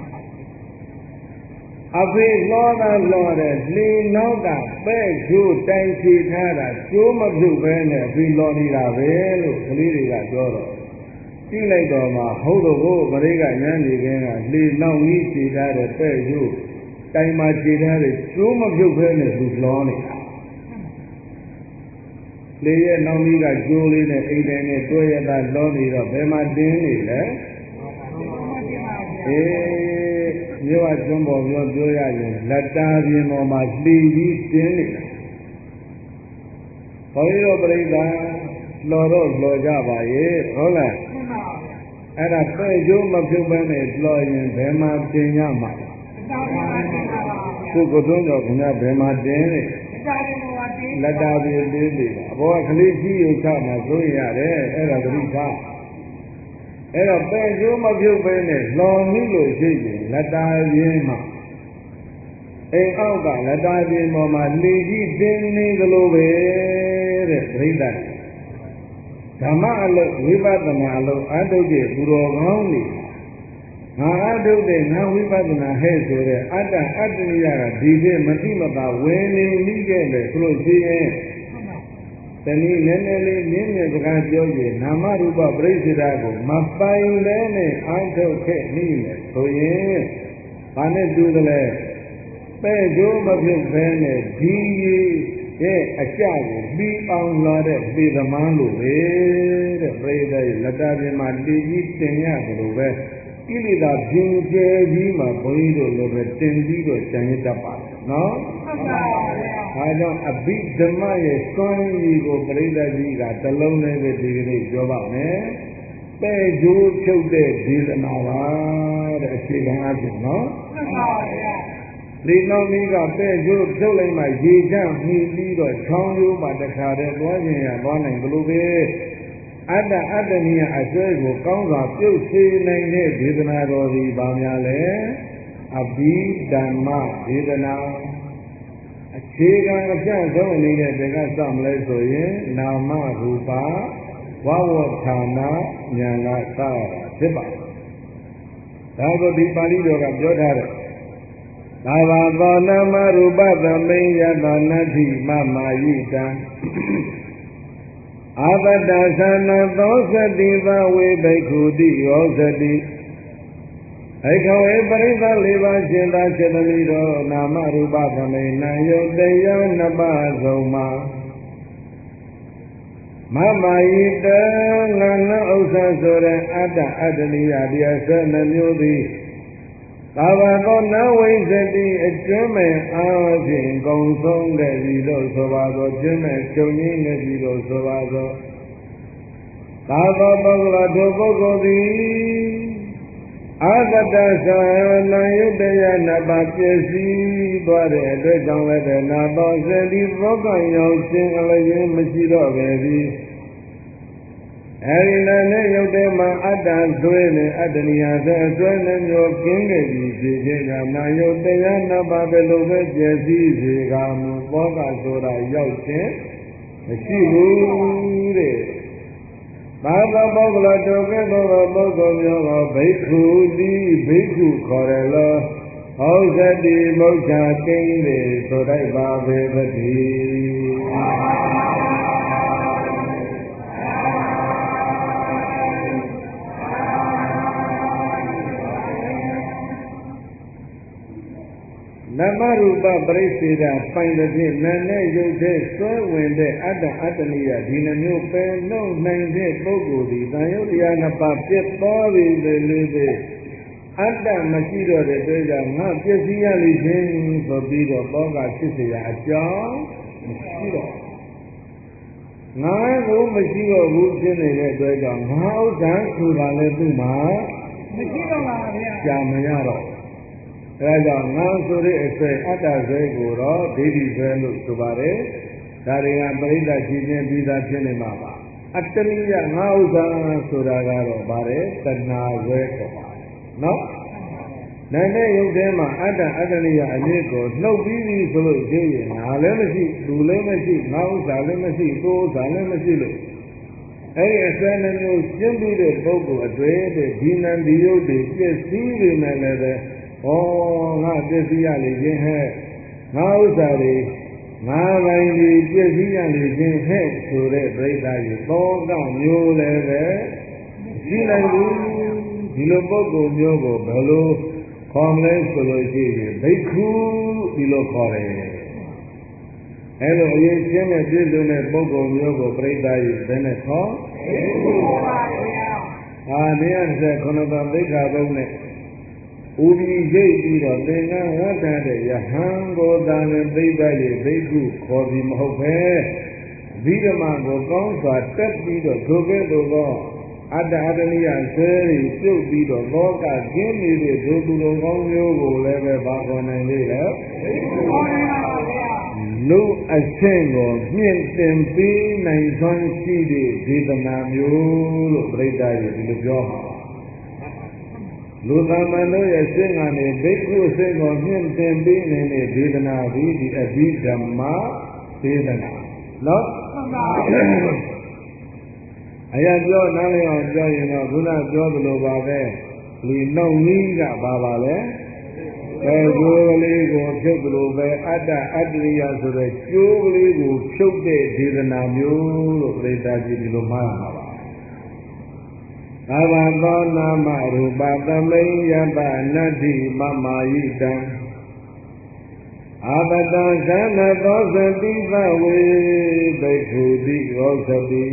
အဖေလောတာလောတဲ့လေနောက်ကပဲ့ကျိုးတိုင်ချထားတာကျိုးမပြုတ်ပဲနဲ့အဖေလောနေတာပဲလို့ကလေးတွေကပြောတော့ကြည့်လိုက်တော့မှဟုတ်တော့ကိုပရိကညံနေခင်ကလေနောက်ကြီးချထားတဲ့ပဲ့ကျိုးတိုင်မှာချထားတဲ့ကျိုးမပြုတ်ပဲနဲ့သူလောနေတာလေရဲ့နောက်ကြီးကကျိုးလေးနဲ့အိမ်တိုင်းနဲ့တွဲရတာလောနေတော့ဘယ်မှာတင်းနေလဲအေးမြို့အကျွန်းပေါ်ပြောပြောရရင်လက်တာပြင်းပေါ်မှာလှီပြီးတင်းနေတာဘုန်းကြီးတို့ပြိဿလော်တော့လော်ကြပါရဲ့ဟုတ်လားအဲ့ဒါပဲ့ကျိုးမပြုတ်ပဲနဲ့လော်ရင်ဘယ်မှာတင်ရမှာကိုကိုသွန်းတော်ခင်ဗျာဘယ်မှာတင်းနေလက်တာပြင်းတင်းနေတာအဘောကကလေးကြီးရုပ်ချမှာဆိုရင်ရတယ်အဲ့ဒါသတိထားအဲ့တော့ပဲ့ကျိုးမပြုတ်ပဲနဲ့လော်မိလို့ရှိရင်လက်တာပြင်းမှာအိမ်အောက်ကလက်တာပြင်းပေါ်မှာလေကြီးတင်းနေသလိုပဲတဲ့ပြိဿဓမ္မအလုပ်ဝိပဿနာအလုပ်အထုတ်တဲ့သူတော်ကောင်းတွေငါအထုတဲ့ငါဝိပဿနာဟဲ့ဆိုတဲ့အတ္တအတ္တနိယကဒီဖြင့်မတိမတာဝင်နေမိခဲ့တယ်ဆိုလို့ရှိရင်တနည်းနည်းနည်းလေးမြင့်မြတ်စကားပြောရင်နာမရူပပြိစ္ဆေဒကိုမပိုင်လဲနဲ့အာထုတ်ခဲ့မိမယ်ဆိုရင်ဘာနဲ့တူသလဲပဲ့ကျိုးမပြုတ်ဘဲနဲ့ဒီရဲ့အကြကိုပြီးအောင်လာတဲ့ပေသမားလို့ပဲတဲ့ပြိဿရဲ့လက်တာပြင်မှာတည်ကြီးတင်ရတယ်လို့ပဲကိလေသာပြင်းကျဲပြီးမှဘုန်းကြီးတို့လိုပဲတင်ပြီးတော့ကျန်ရတတ်ပါတယ်နော်မှန်ပါဗျာဒါကြောင့်အဘိဓမ္မရဲ့စွမ်းရည်ကိုပြိဿကြီးကတလုံးနဲ့ပဲဒီကနေ့ပြောပါမယ်ပဲ့ကျိုးဖြုတ်တဲ့ဒေသနာပါတဲ့အခြေခံအဖြစ်နော်မှန်ပါဗျာဒီနောက်မီးကပဲ့ကျိုးဖြုတ်လိုက်မှရေချမ်းမှီပြီးတော့ချောင်းရိုးမှတခါတည်းသွားခြင်းရသွားနိုင်ဘလို့ပဲအတ္တအတ္တနိယအစွဲကိုကောင်းစွာပြုတ်စေနိုင်တဲ့ဒေသနာတော်ဒီပါများလဲအဘိဓမ္မဒေသနာအခြေခံအပြတ်ဆုံးနေတဲ့တကစမလဲဆိုရင်နာမရူပဝဝဌာနဉာဏ်ကစရတာဖြစ်ပါတယ်ဒါကိုဒီပါဠိတော်ကပြောထားတယ်သာဘာသောနာမရူပသမိယတနတ္ထိမမာယိတံအာပတ္တသနာသောသတိသဝေဘိက္ခုတိရောသတိဘိက္ခဝေပရိသလေးပါးရှင်သာစေတမိတော်နာမရူပသမိဏယုတ်တရားနှစ်ပါးဆုံးမှာမမာယိတံငါနဥစ္စာဆိုတဲ့အတ္တအတ္တနိယတရားဆယ်နှမျိုးသည်သာဝသောနဝိဇ္ဇတိအကျွမ်းမဲ့အားဖြင့်ဂုံဆုံးခဲ့ပြီလို့ဆိုပါသောကျွမ်းမဲ့ချုပ်ငင်းခဲ့ပြီလို့ဆိုပါသောသာသောပုဂ္ဂလတို့ပုဂ္ဂိုလ်သည်အာဂတသာနာယုတယနာပါပျက်စီးသွားတဲ့အတွက်ကြောင့်လည်းပဲနာတော်စေဒီဘောကရောက်ခြင်းအလျင်မရှိတော့ပဲသည်အဲဒီနာနဲ့ရုပ်ထဲမှာအတ္တဆွဲနဲ့အတ္တနိယဆိုအဆွဲနှမျိုးကင်းခဲ့ပြီဖြစ်ခြင်းကနာယုတ်တရားနှစ်ပါးပဲလို့ပဲပြည့်စည်စေကမူဘောကဆိုတာရောက်ခြင်းမရှိဘူးတဲ့ဘာသောပုဂ္ဂလတို့ကဲ့သို့သောပုဂ္ဂိုလ်မျိုးကိုဘိက္ခုတိဘိက္ခုခေါ်ရလောဟောသတိမုဋ္ဌာကိန်းလေဆိုတိုက်ပါပေပတိနမရူပပရိစ္ဆေဒပိုင်တဲ့ဖြင့်နာနဲ့ရုပ်ထဲစွဲဝင်တဲ့အတ္တအတ္တနိယဒီနှမျိုးပယ်နှုတ်နိုင်တဲ့ပုဂ္ဂိုလ်ဒီသံယုတ်တရားနှစ်ပါးပြတ်သွားပြီလေလေပဲအတ္တမရှိတော့တဲ့အတွက်ကြောင့်ငါပျက်စီးရလိမ့်ခြင်းဆိုပြီးတော့ဘောကဖြစ်เสียအကြောင်းမရှိတော့ငါကိုမရှိတော့ဘူးဖြစ်နေတဲ့အတွက်ကြောင့်ငါဥစ္စာဆိုတာလည်းသူ့မှာမရှိတော့ပါဗျာကြာမရတော့အဲဒါကြောင့်ငါဆိုတဲ့အစွဲအတ္တစွဲကိုတော့ဒိဋ္ဌိစွဲလို့ဆိုပါတယ်ဒါတွေကပရိသတ်ကြည့်ခြင်းပြီးသားဖြစ်နေမှာပါအတ္တနိယငါဥစ္စာဆိုတာကတော့ဗါတယ်တဏှာစွဲခေါ်ပါတယ်နော်နာနဲ့ရုပ်ထဲမှာအတ္တအတ္တနိယအလေးကိုနှုတ်ပြီးပြီဆိုလို့ရှိရင်ငါလည်းမရှိသူလည်းမရှိငါဥစ္စာလည်းမရှိကိုယ်ဥစ္စာလည်းမရှိလို့အဲဒီအစွဲနှမျိုးရှင်းပြီးတဲ့ပုဂ္ဂိုလ်အတွေ့တဲ့ဒီနံဒီယုတ်တွေပြည့်စည်နေတယ်လည်းပဲဩငါပြည့်စည်ရလေခြင်းဟဲ့ငါဥစ္စာတွေငါပိုင်ဒီပြည့်စည်ရလေခြင်းဟဲ့ဆိုတဲ့ပြိဿကြီးသောကမျိုးလည်းပဲရှိနိုင်ဘူးဒီလိုပုဂ္ဂိုလ်မျိုးကိုဘယ်လိုခေါ်မလဲဆိုလို့ရှိရင်ဘိက္ခုဒီလိုခေါ်တယ်အဲလိုအရင်ရှင်းတဲ့ပြည့်စုံတဲ့ပုဂ္ဂိုလ်မျိုးကိုပြိဿကြီးဘယ်နဲ့ခေါ်ဘိက္ခုပါဗျာအာနေရတဲ့ခုနကသိက္ခာပုဒ်နဲ့ဥပ္ပိရိတ်ပြီးတော့သင်္ကန်းဝတ်တဲ့ယဟန်ကိုသာလည်းသိပ္ပရဲ့ဘိက္ခုခေါ်ပြီးမဟုတ်ပဲဗိဓမ္မာကိုကောင်းစွာတက်ပြီးတော့ဒုက္ခတို့ကအတ္တအတ္တနိယဆဲပြီးပြုတ်ပြီးတော့လောကကျင်းနေတဲ့ဒုက္ခတို့ကောင်းမျိုးကိုလည်းပဲပါခေါ်နိုင်လေလေလူအဆင့်ကိုမြင့်တင်ပြီးနိုင်စွမ်းရှိတဲ့ဒေသနာမျိုးလို့ပြိဿရဲ့ဒီလိုပြောမှာလူသမန်တို့ရဲ့စိတ်ကနေဘိက္ခုစိတ်ကိုမြင့်တင်ပြီးနေတဲ့ဒေသနာပြီးဒီအဘိဓမ္မာဒေသနာနော်အရာပြောနားလည်အောင်ပြောရင်တော့ခုနပြောသလိုပါပဲဒီနှုတ်နီးကပါပါလေအဲကျိုးကလေးကိုဖြုတ်လို့ပဲအတ္တအတ္တရိယဆိုတဲ့ကျိုးကလေးကိုဖြုတ်တဲ့ဒေသနာမျိုးလို့ပြိတ္တာကြီးဒီလိုမှားမှာပါအဘသောနာမရူပသမိယတနတ္တိမမာယိတံအဘတံသနသောသတိသဝေဘိက္ခုတိရောသတိ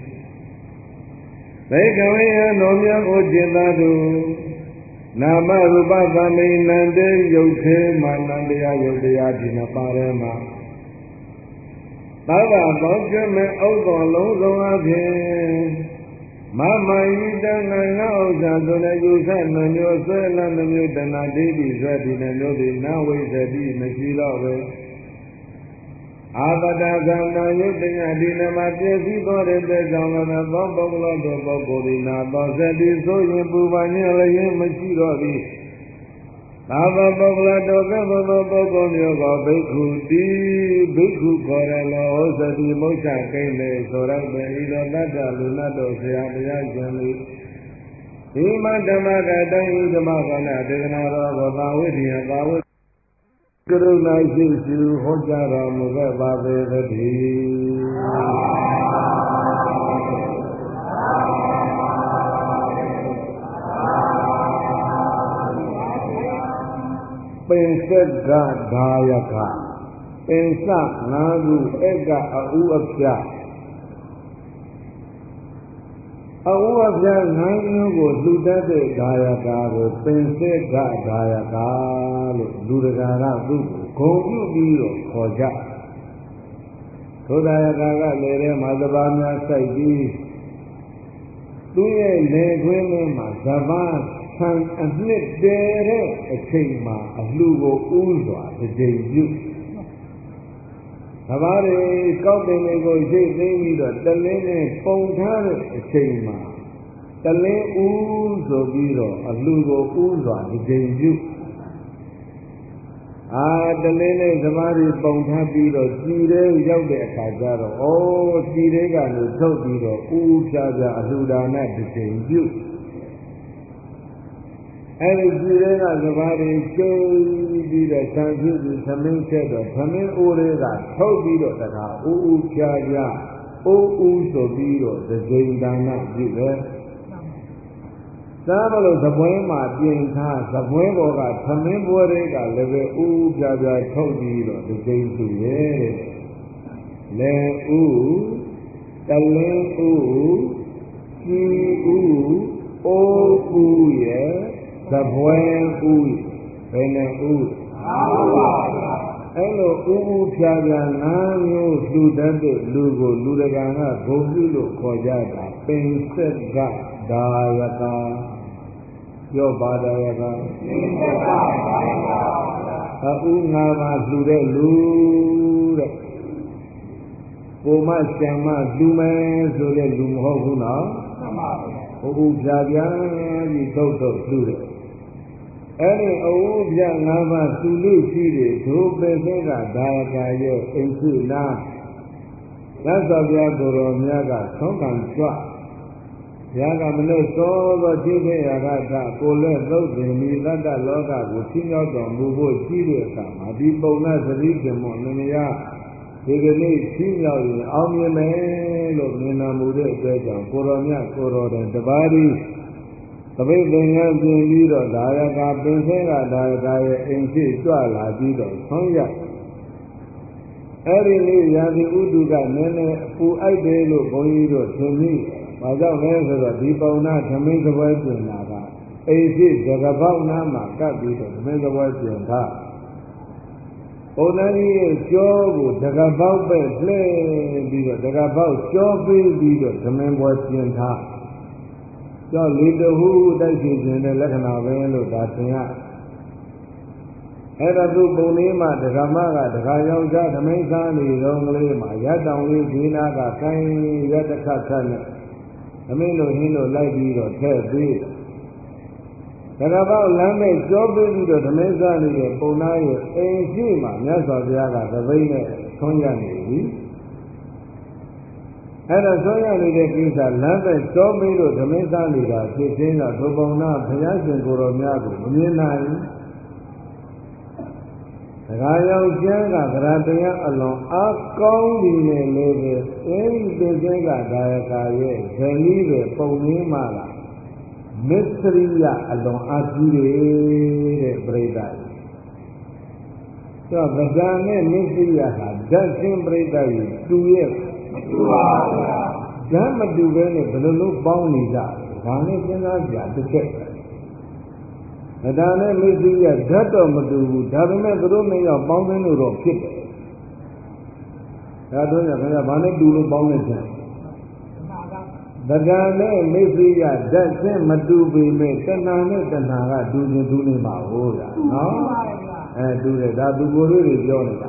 ဘိက္ခဝေယနောမြတ်ကိုจิตသာသူနာမရူပသမိနန္တေယုတ်ခေမာနန္တရားယုတ်တရားဒီနှစ်ပါးထဲမှာသာဝပေါင်းကျွမ်းမဲ့ဥဒ္ဒောလုံးစုံအဖြစ်မမယိတငါငါဥစ္စာဆိုတဲ့ယူဆနှမျိုးဆွဲလန်းနှမျိုးတဏှာဒိဋ္ဌိဆွဲဒီနှမျိုးဒီနဝိသတိမရှိတော့ပဲအာပတကံနာယုတ်တရားဒီနမှာပြည့်စည်သောတဲ့ကြောင့်လည်းသောပုဂ္ဂိုလ်တို့ပုဂ္ဂိုလ်ဒီနာသောစတိဆိုရင်ပူပါညလည်းမရှိတော့သည်သာဝပုဂ္ဂိုလ်တို့ကဘုသောပုဂ္ဂိုလ်မျိုးကဘိက္ခုတိဘိက္ခုခေါ်ရလောသတိမုစ္ဆကိလေဆိုရပေဤသောတတ္တလူနတ်တို့ဆရာတရားရှင်သည်ဒီမဓမ္မကတံဤဓမ္မကနာဒေသနာတော်ကိုသာဝိတ္တိယသာဝိကရုဏာရှိရှိဟောကြားတော်မူခဲ့ပါပေသတည်းပင်စက်ကဒါယကပင်စငါးခုဧကအဥအပြအဥအပြငါးမျိုးကိုလှူတတ်တဲ့ဒါယကကိုပင်စက်ကဒါယကလို့လူတကာကသူ့ကိုဂုဏ်ပြုပြီးတော့ခေါ်ကြထိုဒါယကကလည်းထဲမှာသဘာများစိုက်ပြီးသူ့ရဲ့လေခွင်းထဲမှာသဘာဆံအနှစ်တည်းတဲ့အချိန်မှာအလှကိုဥစွာတစ်ကြိမ်ပြုသဘာတွေကောက်တင်တွေကိုရိတ်သိမ်းပြီးတော့တလင်းနဲ့ပုံထားတဲ့အချိန်မှာတလင်းဥဆိုပြီးတော့အလှကိုဥစွာတစ်ကြိမ်ပြုအာတလင်းနဲ့သဘာတွေပုံထားပြီးတော့စီတဲ့ရောက်တဲ့အခါကျတော့ဩစီတဲ့ကလည်းထုတ်ပြီးတော့ဥဥဖြာဖြာအလှဒါနတစ်ကြိမ်ပြုအဲဒီစီတဲ့ကသဘာတွေကျုံပြီးတော့ဆံပြုပြီးသမင်းချက်တော့သမင်းအိုးတွေကထုတ်ပြီးတော့တခါဥဥဖြာဖြာဥဥဆိုပြီးတော့တစ်ကြိမ်ဒါနပြုတယ်သားမလို့သပွဲမှာပြင်ထားသပွဲပေါ်ကသမင်းပွဲတွေကလည်းပဲဥဥပြပြထုတ်ပြီးတော့ဒီကိန်းစုရဲ့လေဥတလင်းဥစီဥအိုးဥရဲ့သပွဲဥဘယ်နဲ့ဥအဲ့လိုဥဥပြပြငါးမျိုးလူတတ်တဲ့လူကိုလူတကာကဂုဏ်ပြုလို့ခေါ်ကြတာပင်စက်ကဒါယကပြောပါဒါယကပင်စက်ကဒါယကအခုငါးပါးလှူတဲ့လူတဲ့ကိုမရှံမလှူမယ်ဆိုတဲ့လူမဟုတ်ဘူးနော်မှန်ပါဗျာအုပ်ပြပြပြီးထုတ်ထုတ်လှူတယ်အဲ့ဒီအုပ်ပြငါးပါးလှူလို့ရှိတယ်ဒုပင်စက်ကဒါယကရဲ့အင်စုလားသစ္စာပြကိုယ်တော်များကသုံးကံကြွဘုရားကမလို့သောသောသိခဲ့ရတာကကိုလည်းသုတ်တင်ပြီးတတ္တလောကကိုချင်းရောက်တော်မူဖို့ရှိတဲ့အခါမှာဒီပုံနာသတိပင်မောနမယဒီကနေ့ချင်းရောက်ရင်အောင်မြင်မယ်လို့မြင်တော်မူတဲ့အတွက်ကြောင့်ကိုတော်မြတ်ကိုတော်တဲ့တပါးဒီသပိတ်ပင်ရပြင်ပြီးတော့ဒါယကပင်ဆဲကဒါယကရဲ့အိမ်ရှိကြွလာပြီးတော့ဆောင်းရအဲ့ဒီနေ့ရာသီဥတုကနည်းနည်းအပူအိုက်တယ်လို့ဘုန်းကြီးတို့ထင်ပြီးဘာကြောင့်လဲဆိုတော့ဒီပုံနာသမင်းသပွဲပြင်လာတာအိမ်ရှိသကပေါက်နားမှာကပ်ပြီးတော့သမင်းသပွဲပြင်တာပုံနာကြီးရဲ့ကြောကိုတကပေါက်ပဲလှဲပြီးတော့တကပေါက်ကြောပေးပြီးတော့သမင်းပွဲပြင်ထားကြောလေတဟုတိုက်ရှိခြင်းတဲ့လက္ခဏာပဲလို့ဒါသင်ရအဲ့ဒါသူပုံလေးမှာဒကမကဒကာယောက်ျားသမင်းစားနေတော့ကလေးမှာရတောင်လေးဒီနာကကိုင်းရတခတ်ခတ်နဲ့သမင်းတို့ဟင်းတို့လိုက်ပြီးတော့ထည့်ပြီးဒကပေါက်လမ်းမဲ့ကြောပေးပြီးတော့သမင်းစားနေတဲ့ပုံနာရဲ့အိမ်ရှိမှမြတ်စွာဘုရားကသပိတ်နဲ့ဆွမ်းရနေပြီအဲ့တော့ဆိုရနေတဲ့ကိစ္စလမ်းပဲတောမေးလို့ဓမင်းသားနေတာဖြစ်ခြင်းတော့ဒုပုံနာဘုရားရှင်ကိုယ်တော်များကိုမမြင်နိုင်ဘူး။ဒါကရောက်ကျမ်းကသရတရားအလွန်အားကောင်းပြီနဲ့လည်းပဲအဲဒီသစ္စေကဒါယကာရဲ့ဇနီးပဲပုံရင်းမှလာမစ္စရိယအလွန်အားကြီးတယ်တဲ့ပြိဿာ။ဆိုတော့ဗဒံနဲ့မစ္စရိယဟာဓာတ်ချင်းပြိဿာကြီးတူရဲ့မတူပါဘူး။ဓာတ်မတူဘဲနဲ့ဘယ်လိုလုပ်ပေါင်းနေကြလဲ။ဒါနဲ့စဉ်းစားကြတစ်ချက်ဗဒံနဲ့မစ္စရိယဓာတ်တော့မတူဘူးဒါပေမဲ့သူတို့နှစ်ယောက်ပေါင်းသင်းလို့တော့ဖြစ်တယ်။ဒါတို့ကခင်ဗျာဘာနဲ့တူလို့ပေါင်းနေကြလဲဗဒံနဲ့မစ္စရိယဓာတ်ချင်းမတူပေမဲ့တဏှာနဲ့တဏှာကတူချင်းတူနေမှာဟုတ်လားနော်အဲတူတယ်ဒါသူကိုယ်လေးတွေပြောနေတာ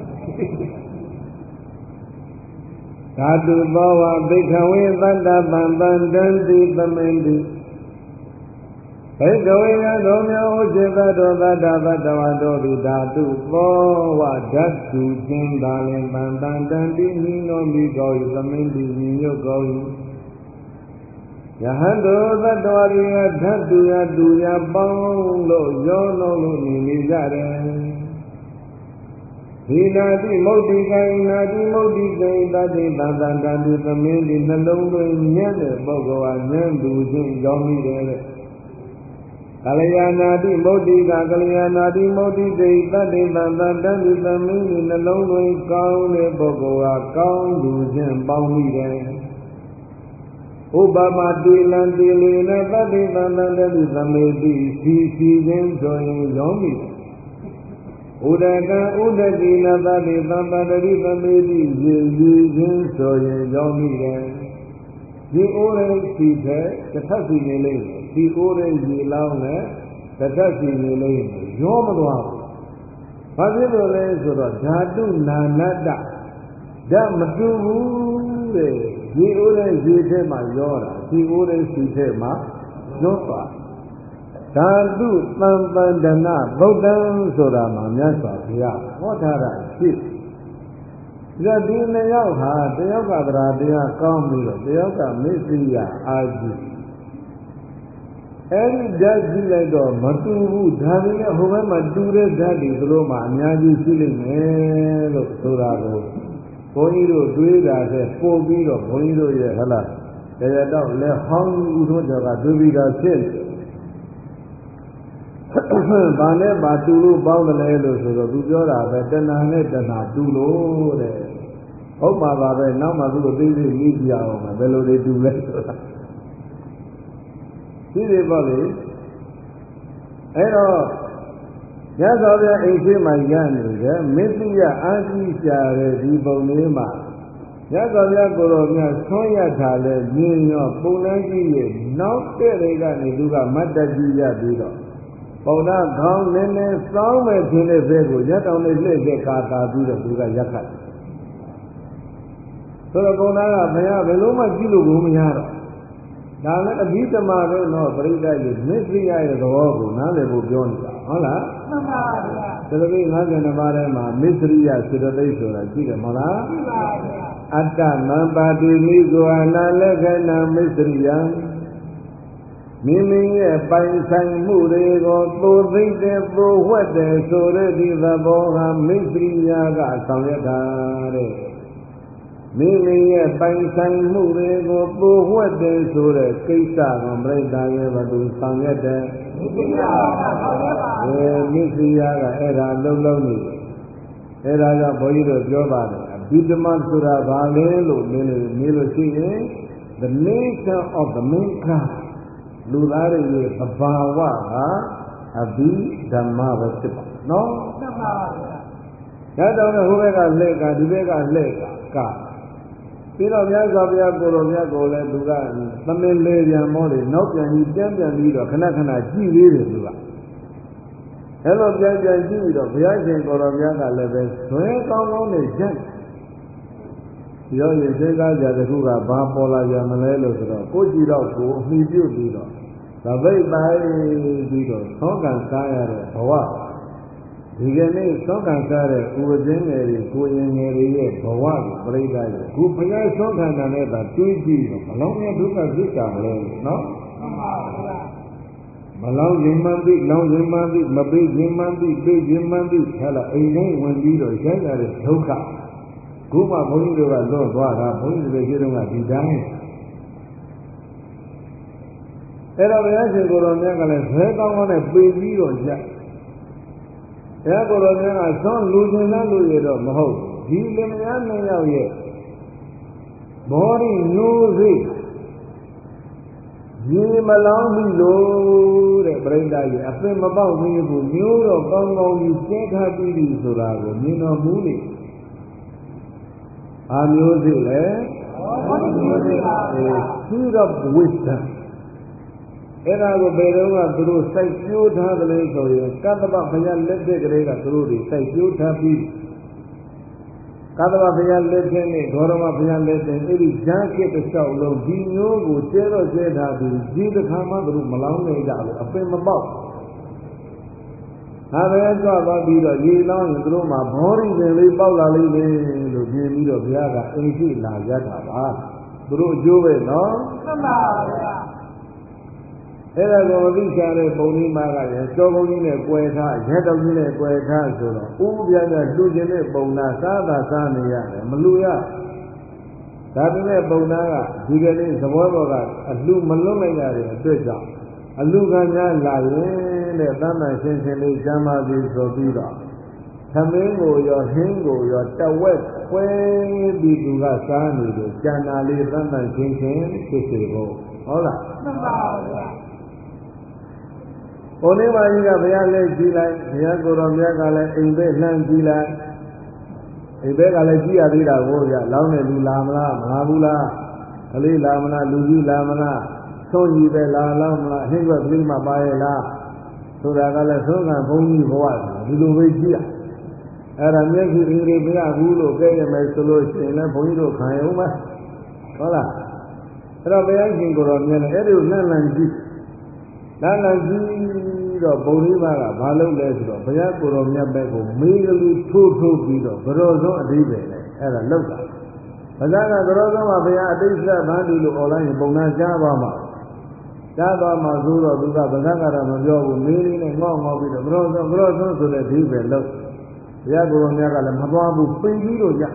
ဓာတုဘောဝဘိက္ခဝေသတ္တပံပန္တံတိသမင်တိဘိက္ခဝေယသောမြေဥจิตတောသတ္တဗတ္တဝတောပိဓာတုဘောဝဓာတုချင်းသာလင်ပန္တံတံတိနိနောမိကောဤသမင်တိညီညွတ်ကောဤယဟန်တောသတ္တဝရိယဓာတုယတူယပေါင်းလို့ရောလုံးလို့နေနေကြတယ်ဒီနာတိမုတ်တိကိနာတိမုတ်တိကိတတိသံသံတတိသမင်းဒီနှလုံးသွင်းညံ့တဲ့ပုဂ္ဂိုလ်ဟာညံ့သူချင်းကြောင်းမိတယ်တဲ့ကလျာဏတိမုတ်တိကကလျာဏတိမုတ်တိကိတတိသံသံတတိသမင်းဒီနှလုံးသွင်းကောင်းတဲ့ပုဂ္ဂိုလ်ဟာကောင်းသူချင်းပေါင်းမိတယ်ဥပမာတေလံတေလေနတတိသံသံတတိသမေတိစီစီချင်းဆိုရင်ကြောင်းမိတယ်ဥဒကံဥဒကိနသတိသံပတတိသမေတိရေရေချင်းဆိုရင်ကြောင်းမိတယ်ဒီအိုးရဲ့စီတဲ့တစ်ထပ်စီနေလိမ့်မယ်ဒီအိုးရဲ့ရေလောင်းနဲ့တစ်ထပ်စီနေလိမ့်မယ်ရောမသွားဘူးဘာဖြစ်လို့လဲဆိုတော့ဓာတုနာနတ္တဓာတ်မတူဘူးတဲ့ဒီအိုးရဲ့ရေထဲမှာရောတာဒီအိုးရဲ့စီထဲမှာရောသွားဓာတုသံပန္ဒနာဗုဒ္ဓံဆိုတာမှာမြတ်စွာဘုရားဟောထားတာရှိတယ်ဒီနှစ်ယောက်ဟာတယောက်ကသရာတရားကောင်းပြီးတော့တယောက်ကမစ္စရိယအာကြီးအဲဒီဓာတ်ကြည့်လိုက်တော့မတူဘူးဒါပေမဲ့ဟိုဘက်မှာတူတဲ့ဓာတ်တွေသူတို့မှအများကြီးရှိလိမ့်မယ်လို့ဆိုတာကိုဘုန်းကြီးတို့တွေးတာတဲ့ပို့ပြီးတော့ဘုန်းကြီးတို့ရဲ့ဟလားတရားတော့လက်ဟောင်းဦးတို့ကတွေးပြီးတာဖြစ်ဘာနဲ့ဘာတူလို့ပေါင်းတယ်လဲလို့ဆိုတော့သူပြောတာပဲတဏှာနဲ့တဏှာတူလို့တဲ့ဟုတ်ပါပါပဲနောက်မှသူ့ကိုသိသိမိကြအောင်မယ်ဘယ်လိုတွေတူလဲဆိုတာဒီတွေပေါ့လေအဲ့တော့ရသော်ပြအိမ်ရှိမှရနေတယ်မစ္စရိယအာရှိရှာတဲ့ဒီပုံလေးမှာရသော်ပြကိုယ်တော်မြတ်ဆွမ်းရထားလဲမြင်ရောပုံလန်းကြီးရဲ့နောက်တဲ့တွေကနေသူကမတ်တကြီးရပြီးတော့ပုံနာခေါင်းနည်းနည်းစောင်းမဲ့ခြင်းတဲ့ဘဲကိုရက်တောင်နဲ့လှည့်ခဲ့ကာကာပြီးတော့သူကရက်ခတ်တယ်ဆိုတော့ပုံနာကဘုရားဘယ်လိုမှကြည့်လို့ကိုမရတော့ဒါလည်းအဘိဓမ္မာပဲတော့ပြိဋ္ဌာကြီးမစ္စရိယရဲ့သဘောကိုနားလည်ဖို့ပြောနေတာဟုတ်လားမှန်ပါဗျာသတိ၅၂ပါးထဲမှာမစ္စရိယစေတသိက်ဆိုတာရှိတယ်မဟုတ်လားမှန်ပါဗျာအတ္တမံပါတိမိကိုအနာလက္ခဏာမစ္စရိယမိမိရဲ့ပိုင်ဆိုင်မှုတွေကိုသိုသိတဲ့သိုဝှက်တယ်ဆိုတဲ့ဒီသဘောဟာမစ္စရိယကဆောင်ရွက်တာတဲ့မိမိရဲ့ပိုင်ဆိုင်မှုတွေကိုသိုဝှက်တယ်ဆိုတဲ့ကိစ္စကပြိတ္တာရဲ့ဘသူဆောင်ရွက်တယ်မစ္စရိယကဆောင်ရွက်ပါအဲမစ္စရိယကအဲ့ဒါလုံးလုံးနေအဲ့ဒါကြောင့်ဘုန်းကြီးတို့ပြောပါတယ်အဘိဓမ္မာဆိုတာဘာလဲလို့မေးလို့မေးလို့ရှိရင် the nature of the mankindလူသားတွေရဲ့သဘာဝဟာအဘိဓမ္မာပဲဖြစ်ပါနော်မှန်ပါဗျာဒါတော့ဟိုဘက်ကလက်ကဒီဘက်ကလက်ကကပြီးတော့မြတ်စွာဘုရားကိုယ်တော်မြတ်ကိုလည်းသူကသမင်လေပြန်မောလေနောက်ပြန်ပြီးပြန်ပြန်ပြီးတော့ခဏခဏကြည့်သေးတယ်သူကအဲလိုပြန်ပြန်ကြည့်ပြီးတော့ဘုရားရှင်ကိုယ်တော်မြတ်ကလည်းပဲဇွဲကောင်းကောင်းနဲ့ရက်ရောရင်စိတ်ကားကြတဲ့ခုကဘာပေါ်လာကြမလဲလို့ဆိုတော့ကိုကြည့်တော့ကိုအမိပြုတ်ပြီးတော့သပိတ်ပိုင်းပြီးတော့သောကံစားရတဲ့ဘဝဒီကနေ့သောကံစားတဲ့ဥပဇင်းငယ်တွေကိုရင်ငယ်တွေရဲ့ဘဝကိုပြိဿရဲ့ခုဘုရားဆုံးခန္ဓာနဲ့သာတွေးကြည့်တော့ဘလုံးရဲ့ဒုက္ခသစ္စာမလဲနော်မှန်ပါဗျာမလောင်းခြင်းမှန်သိလောင်းခြင်းမှန်သိမပေးခြင်းမှန်သိပေးခြင်းမှန်သိဟဲ့လားအိမ်တိုင်းဝင်ပြီးတော့ရရတဲ့ဒုက္ခခုမှဘုန်းကြီးတို့ကလွတ်သွားတာဘုန်းကြီးတွေရှိတော့ကဒီတိုင်းအဲ့တော့ဘုရားရှင်ကိုယ်တော်မြတ်ကလည်းဇဲကောင်းကောင်းနဲ့ပေပြီးတော့ကြဘုရားကိုယ်တော်မြတ်ကသွန်လူရှင်သားလူရတော့မဟုတ်ဒီလင်မယားနှစ်ယောက်ရဲ့ဘောရီမျိုးစိရေမလောင်းဘူးလို့တဲ့ပြိဿရဲ့အပင်မပေါက်သေးဘူးမျိုးတော့ကောင်းကောင်းကြီးကျဲထားပြီးပြီဆိုတာကိုမြင်တော်မူနေအာမျိုးစိလေဘောရီမျိုးစိပါဗျာ Seed of wisdom အဲ့ဒါကိုဘယ်တော့မှသူတို့စိုက်ပျိုးထားတယ်လို့ဆိုရင်ကတ္တဗဘုရားလက်ထက်ကလေးကသူတို့တွေစိုက်ပျိုးထားပြီးကတ္တဗဘုရားလက်ထက်နဲ့ဂေါရမဘုရားလက်ထက်အဲ့ဒီဈာကိတစ်လျှောက်လုံးဒီမျိုးကိုကျဲတော့ကျဲထားပြီးဒီတစ်ခါမှသူတို့မလောင်းနိုင်ကြဘူးအပင်မပေါက်ဒါပဲကြွသွားပြီးတော့ရေလောင်းရင်သူတို့မှာဘောရီပင်လေးပေါက်လာလိမ့်မယ်လို့မြင်ပြီးတော့ဘုရားကအိမ်ရှိလာရတာပါသူတို့အကျိုးပဲနော်မှန်ပါဗျာအဲ့ဒါကိုသိချတဲ့ပုံကြီးမကလည်းစောဘုံကြီးနဲ့ကွယ်ထားရက်တော်ကြီးနဲ့ကွယ်ထားဆိုတော့ဥပ္ပယကလူကျင်တဲ့ပုံနာစားတာစားနေရတယ်မလူရဒါပေမဲ့ပုံနာကဒီကနေ့သဘောတော်ကအလူမလွတ်လိုက်ရတဲ့အတွက်ကြောင့်အလူကများလာရင်တဲ့တမ်းတန်ရှင်းရှင်းလေးကျမ်းပါပြီဆိုပြီးတော့သမင်းကိုရောဟင်းကိုရောတဝက်ခွဲပြီးသူကစားနေတယ်ကျန်တာလေးတမ်းတန်ရှင်းရှင်းဖြစ်စေဖို့ဟုတ်လားမှန်ပါဗျာဘုန်းကြီးမကြီးကဘုရားလက်ကြည့်လိုက်ဘုရားကိုယ်တော်မြတ်ကလည်းအိမ်ဘက်လှမ်းကြည့်လိုက်အိမ်ဘက်ကလည်းကြည့်ရသေးတာကိုဗျလောင်းတဲ့လူလာမလားမလာဘူးလားကလေးလာမလားလူကြီးလာမလားသုံးကြီးပဲလာလောင်းမလားအဟိဘက်ကလေးမှပါရဲ့လားဆိုတာကလည်းသုံးကံဘုန်းကြီးဘဝဒီလိုပဲကြည့်ရအဲ့ဒါမျက်စိအင်္ဂလိပ်ပြဘူးလို့ကြဲရမယ်ဆိုလို့ရှိရင်လည်းဘုန်းကြီးတို့ခံရုံပဲဟုတ်လားအဲ့တော့ဘုရားရှင်ကိုယ်တော်မြတ်လည်းအဲ့ဒီကိုလှမ်းလှမ်းကြည့်လှမ်းလှမ်းကြည့်တော့ဘုံလေးပါးကဘာလုပ်လဲဆိုတော့ဘုရားကိုယ်တော်မြတ်ဘက်ကိုမေးကလေးထိုးထိုးပြီးတော့ဘရောဆုံးအဓိပ္ပာယ်နဲ့အဲ့ဒါလောက်တာဘုရားကဘရောဆုံးမှာဘုရားအတိတ်သဗန္ဒီလို့អော်လိုက်ရင်ပုံနာကြားသွားမှာကြားသွားမှာဆိုတော့သူကဘုရားကတော့မပြောဘူးမေးလေးနဲ့ငေါ့ငေါ့ပြီးတော့ဘရောဆုံးဘရောဆုံးဆိုတဲ့အဓိပ္ပာယ်လောက်ဘုရားကိုယ်တော်မြတ်ကလည်းမသွားဘူးပိန်ပြီးတော့ကြ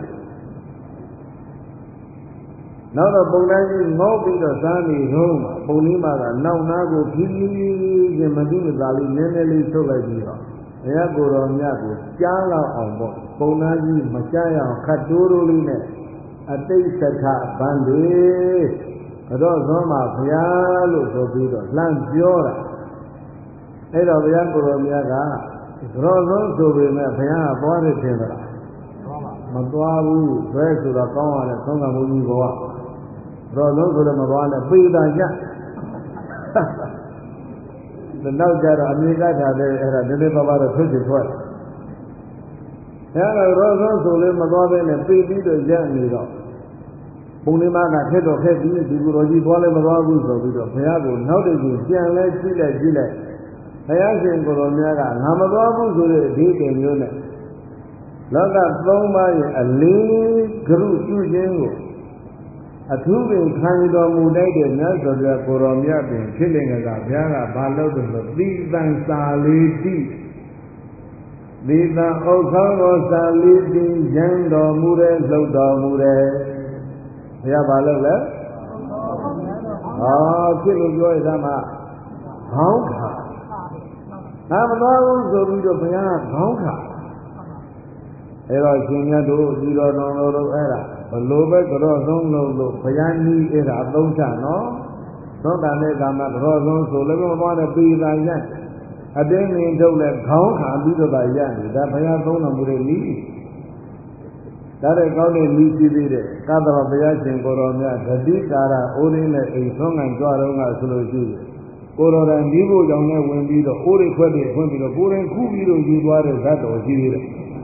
နောက်တော့ပုံတိုင်းကြီးငေါ့ပြီးတော့စားနေတော့ပုံလေးမှာကနောက်နာကိုဖြည်းဖြည်းချင်းမသိမသာလေးနည်းနည်းလေးထုတ်လိုက်ပြီးတော့ဘုရားကိုယ်တော်မြတ်ကိုကြားလောက်အောင်ပေါ့ပုံနာကြီးမကြားရအောင်ခတ်တိုးတိုးလေးနဲ့အတိတ်သထဗန္ဒီကတော့သွမ်းမှာဘုရားလို့ဆိုပြီးတော့လှမ်းပြောတာအဲ့တော့ဘုရားကိုယ်တော်မြတ်ကကတော့သွမ်းဆိုပေမဲ့ဘုရားကသွားတယ်ထင်သလားမသွားဘူးဘယ်ဆိုတော့ကောင်းရတဲ့သုံးကံဘုန်းကြီးဘဝတော့လုံးဆိုတော့မသွားနဲ့ပေတာကြနောက်ကြတော့အမေကထားတဲ့အဲ့ဒါနည်းနည်းပါးပါးတော့ထွက်ချင်ထွက်အဲ့ဒါရောဆုံးဆိုလည်းမသွားဘဲနဲ့ပေပြီးတော့ရနေတော့ပုံလေးမကထက်တော့ခက်ပြီးဒီကိုယ်တော်ကြီးသွားလည်းမသွားဘူးဆိုပြီးတော့ဘုရားကိုနောက်တည်းပြန်လဲကြည့်လိုက်ကြည့်လိုက်ဘုရားရှင်ကိုယ်တော်များကငါမသွားဘူးဆိုတဲ့အဓိပ္ပာယ်မျိုးနဲ့လောကသုံးပါးရဲ့အလေးကရုပြုခြင်းကိုအထူးပင်ခံတော်မူတတ်တဲ့မြတ်စွာဘုရားကိုယ်တော်မြတ်ပင်ဖြစ်လင်ကဘုရားကဘာလို့တယ်ဆိုသီတံစာလေးတိသီတံဥက္ခောသောစာလေးတိရန်တော်မူတဲ့လှုပ်တော်မူတဲ့ဘုရားဘာလို့လဲဟောဖြစ်လို့ပြောရတာမှခေါင်းခါငါမသွားဘူးဆိုပြီးတော့ဘုရားကခေါင်းခါအဲ့တော့ရှင်မြတ်တို့ဒီတော်တော်တို့အဲ့ဒါဘလို့ပဲကြောဆုံးလို့လို့ဘုရားနီးအဲ့ဒါအသုံးချနော်သောတာနဲ့ကာမကြောဆုံးဆိုလည်းမသွားတဲ့ပေတာရအတင်းနေထုတ်လဲခေါင်းခါပြီးတော့ရနေဒါဘုရားသုံးတော်မူတဲ့နီးဒါတဲ့ကောင်းတဲ့နီးကြည့်သေးတဲ့ကသဗ္ဗဘုရားရှင်ကိုတော်မြတ်ဂတိကာရအိုးရင်းနဲ့အိမ်ဆုံးငံကြွတော့ကဆိုလို့ရှိရင်ကိုတော်တိုင်ဒီဘုကြောင့်နဲ့ဝင်ပြီးတော့အိုးရိခွက်တွေဖွင့်ပြီးတော့ကိုယ်ရင်ခုပြီးတော့ယူသွားတဲ့ဇတ်တော်ရှိသေးတယ်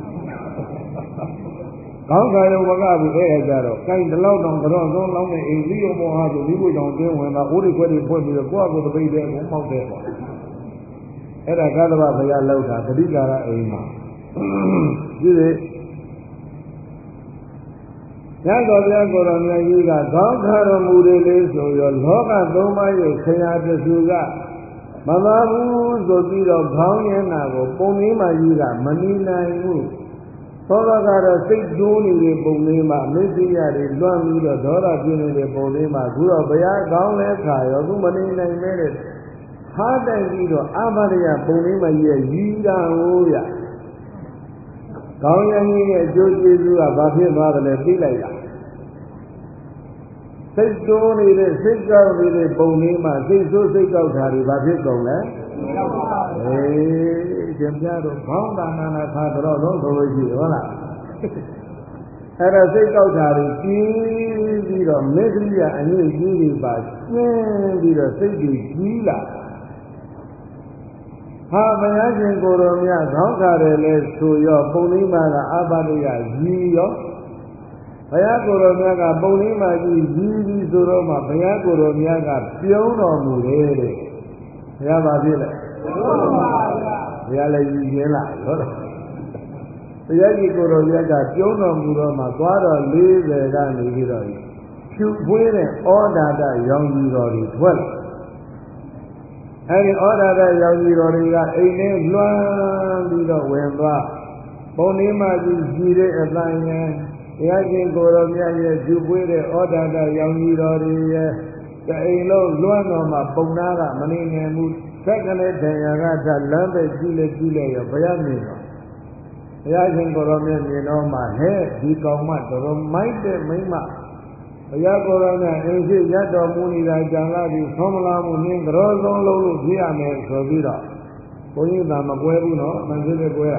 ကောင်းကံရောဝကဘူးအဲ့ကြတော့ကိုင်းတလောက်တောင်ကတော့သုံးလောင်းနဲ့အိမ်စီရောပေါ်ဟာဆိုဒီဘုကြောင့်တွင်းဝင်တာအိုးရိခွက်တွေဖွင့်ပြီးတော့ကိုယ့်အကိုတပိတ်တဲ့ကိုမောက်တဲ့ပေါ့အဲ့ဒါကသဗ္ဗဘုရားလောက်တာဂတိကာရအိမ်မှာဒီလေညသောဗျာကိုယ်တော်မြတ်ကြီးကကောင်းခါတော်မူတယ်လေဆိုရောလောကသုံးပါးရဲ့ဆရာတစုကမမဘူးဆိုပြီးတော့ခေါင်းရင်းနာကိုပုံလေးမှကြီးကမနီနိုင်ဘူးသောတာကတော့စိတ်တိုးနေတဲ့ပုံလေးမှမစ္စည်းရတွေလွှမ်းပြီးတော့ဒေါသပြင်းနေတဲ့ပုံလေးမှခုတော့ဘုရားကောင်းလဲခါရောသူမနေနိုင်မဲတဲ့ဟားတိုက်ပြီးတော့အာမရိယပုံလေးမှကြီးရဲ့ရည်တာဟိုးရကောင်းရင်းကြီးရဲ့အကျိုးကျေးဇူးကဘာဖြစ်သွားတယ်လဲသိလိုက်တာစိတ်တိုးနေတဲ့စိတ်ကောက်နေတဲ့ပုံလေးမှစိတ်ဆိုးစိတ်ကောက်တာတွေဘာဖြစ်ကုန်လဲအေးကျန်ပြတော့ဘောင်းတာနာနာခါတော့တော့ဆိုလို့ရှိဟုတ်လားအဲ့ဒါစိတ်ကောက်တာတွေကြီးပြီးတော့မေတ္တရိယအငြိကြီးတွေပါကျင်းပြီးတော့စိတ်တွေကြီးလာဟာဘုရားရှင်ကိုယ်တော်မြတ်ခေါင်းခါတယ်လဲဆိုရောပုံလေးမှကအပ္ပဒိယကြီးရောဘုရားကိုယ်တော်မြတ်ကပုံလေးမှကြီးကြီးပြီးဆိုတော့မှဘုရားကိုယ်တော်မြတ်ကပြုံးတော်မူတယ်တဲ့ဘုရားပါဖြစ်လဲဘုရားလည်းကြီးခြင်းလားဟုတ်လားဘုရားကြီးကိုယ်တော်မြတ်ကပြုံးတော်မူတော့မှသွားတော်လေးဆယ်ကနေပြီးတော့ဖြူဖွေးတဲ့ဩဒါတရောင်ကြီးတော်တွေထွက်လာအဲဒီဩဒါတရောင်ကြီးတော်တွေကအိမ်ထဲလွှမ်းပြီးတော့ဝင်သွားပုံလေးမှကြီးကြီးတဲ့အတိုင်းရဲ့ဘုရားရှင်ကိုယ်တော်မြတ်ရဲ့ဖြူဖွေးတဲ့ဩဒါတရောင်ကြီးတော်တွေရဲ့တအိမ်လုံးလွှမ်းတော်မှာပုံနာကမနေနိုင်ဘူးသက်ကလေးတရားကထလမ်းပဲကြည့်လေကြည့်လေရောဘုရားမြင်တော့ဘုရားရှင်ကိုယ်တော်မြတ်မြင်တော့မှဟဲ့ဒီကောင်မတော်မိုက်တဲ့မိမဘုရားကိုယ်တော်မြတ်အင်းရှိရတော်မူနေတာကြံလာပြီးသုံးမလာမှုနင်းကြောဆုံးလုံးလို့ဖြစ်ရမယ်ဆိုပြီးတော့ဘုန်းကြီးကမကွဲဘူးနော်အမှန်ရှိတဲ့ကွဲတာ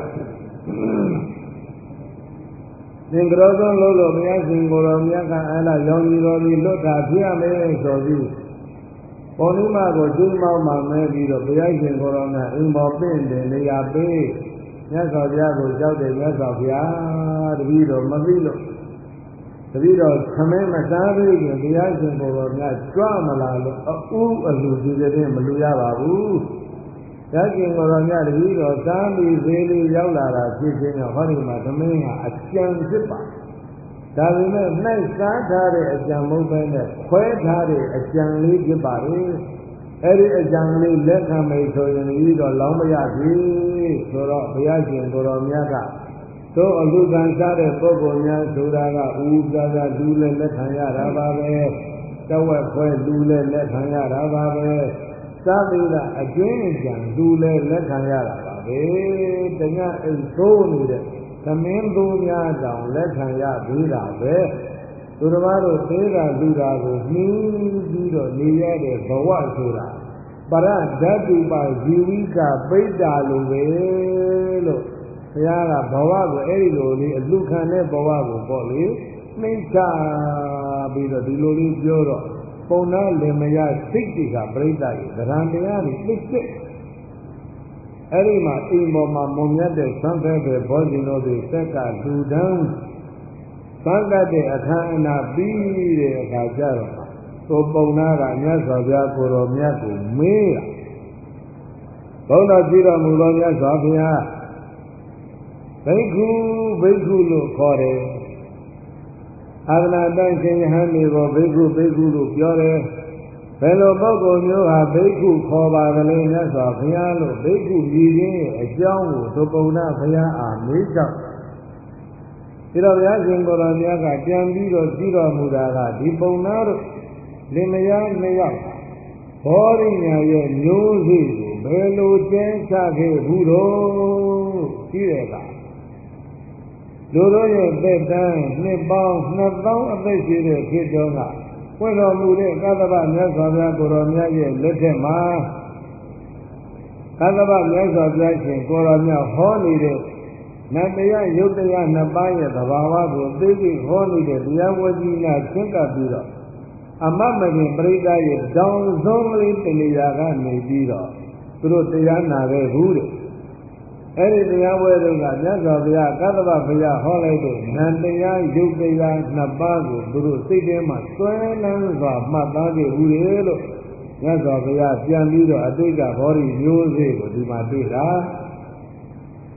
သင်္ကြောဆုံးလုံးလို့ဘုရားရှင်ကိုယ်တော်မြတ်ကအဲ့ဒါရောင်ကြီးတော်ကြီးလွတ်တာဖြစ်ရမယ်ဆိုပြီးပေါ်လိမကိုကျင်းမောင်းမှမဲပြီးတော့ဘုရားရှင်ကိုယ်တော်ကအိမ်ပေါ်ပင့်တယ်နေရာပေးမြတ်စွာဘုရားကိုကြောက်တယ်မြတ်စွာဘုရားတပည့်တော်မသိလို့တပည့်တော်ခမင်းမစားသေးခင်ဘုရားရှင်ကိုယ်တော်များကြွမလာလို့အူးအလူဒီတဲ့မလူရပါဘူးဘုရားရှင်ကိုယ်တော်များတပည့်တော်စားပြီးသေးလေးရောက်လာတာဖြစ်ခြင်းကြောင့်ဟောဒီမှာသမင်းကအကျံဖြစ်ပါဒါပေမဲ့နှိုက်စားထားတဲ့အကြံမဟုတ်ဘဲနဲ့ခွဲထားတဲ့အကြံလေးဖြစ်ပါလေအဲ့ဒီအကြံလေးလက်ခံမယ်ဆိုရင်ဒီတော့လောင်းမရဘူးဆိုတော့ဘုရားရှင်ကိုယ်တော်မြတ်ကသို့အလူကံစားတဲ့ပုဂ္ဂိုလ်များဆိုတာကဥပ္ပဒါလူလည်းလက်ခံရတာပါပဲတဝက်ခွဲလူလည်းလက်ခံရတာပါပဲသာသီလအကျွင်းအကြံလူလည်းလက်ခံရတာပါပဲတညအိမ်သိုးနေတဲ့သမင်းသူများတောင်လက်ခံရသေးတာပဲသူတော်ဘာတို့သေးတာလူတာကိုနှီးပြီးတော့နေရတဲ့ဘဝဆိုတာပရဓာတုပဇီဝိကပိဋ္ဌာလိုပဲလို့ဘုရားကဘဝကိုအဲ့ဒီလိုလေးအလူခံတဲ့ဘဝကိုပေါ့လေနှိမ့်ချပြီးတော့ဒီလိုလေးပြောတော့ပုံနာလင်မယားစိတ်တွေကပြိဋ္ဌာရဲ့ဗရံတရားတွေသိစစ်အဲ့ဒီမှာအိမ်ပေါ်မှာမုံမြတ်တဲ့သံဖဲပဲဘောဇင်တို့တွေသက်ကလူတန်းသံကတဲ့အခမ်းအနားပြီးတဲ့အခါကျတော့သို့ပုံနာကမြတ်စွာဘုရားကိုယ်တော်မြတ်ကိုမေးတာဘုရားကြည့်တော်မူသောမြတ်စွာဘုရားဘိက္ခုဘိက္ခုလို့ခေါ်တယ်အာသနာတိုင်းရှင်ယဟန်တွေကိုဘိက္ခုဘိက္ခုလို့ပြောတယ်ဘယ်လိုပုဂ္ဂိုလ်မျိုးဟာဘိက္ခုခေါ်ပါကလေးမြတ်စွာဘုရားလို့ဘိက္ခုရည်ရင်းရဲ့အကြောင်းကိုသုပုံနာဘုရားအားမေးကြောက်ဒီတော့ဘုရားရှင်ကိုယ်တော်မြတ်ကပြန်ပြီးတော့ကြည့်တော်မူတာကဒီပုံနာတို့လင်မယားနှစ်ယောက်ဘောရိညာရဲ့မျိုးစေ့ကိုဘယ်လိုကျင်းချခဲ့ဘူးတော့ကြည့်တဲ့အခါလူတို့ရဲ့သက်တမ်းနှစ်ပေါင်းနှစ်သောင်းအသက်ရှိတဲ့ဖြစ်တော်ကဝိတော်မူတဲ့ကသဗ္ဗမြတ်စွာဘုရားကိုယ်တော်မြတ်ရဲ့လက်ထက်မှာကသဗ္ဗမြတ်စွာဘုရားရှင်ကိုယ်တော်မြတ်ဟောနေတဲ့နတ်တရားယုတ်တရားနှစ်ပါးရဲ့သဘာဝကိုသိသိဟောနေတဲ့တရားဝကြီးနာသင်္ကပ်ပြီးတော့အမတ်မခင်ပရိသတ်ရဲ့တောင်ဆုံးလေးတနေရာကနေပြီးတော့သူတို့တရားနာခဲ့ဘူးတဲ့အဲ့ဒီတရားဝဲတွေကမြတ်စွာဘုရားကသဗ္ဗဘုရားဟောလိုက်တဲ့နန္တရားယုတ်တရားနှစ်ပါးကိုသူတို့စိတ်ထဲမှာစွဲလန်းစွာမှတ်သားခဲ့ဘူးလေလို့မြတ်စွာဘုရားပြန်ပြီးတော့အတိတ်ကဘောဓိမျိုးစေ့ကိုဒီမှာတွေ့တာ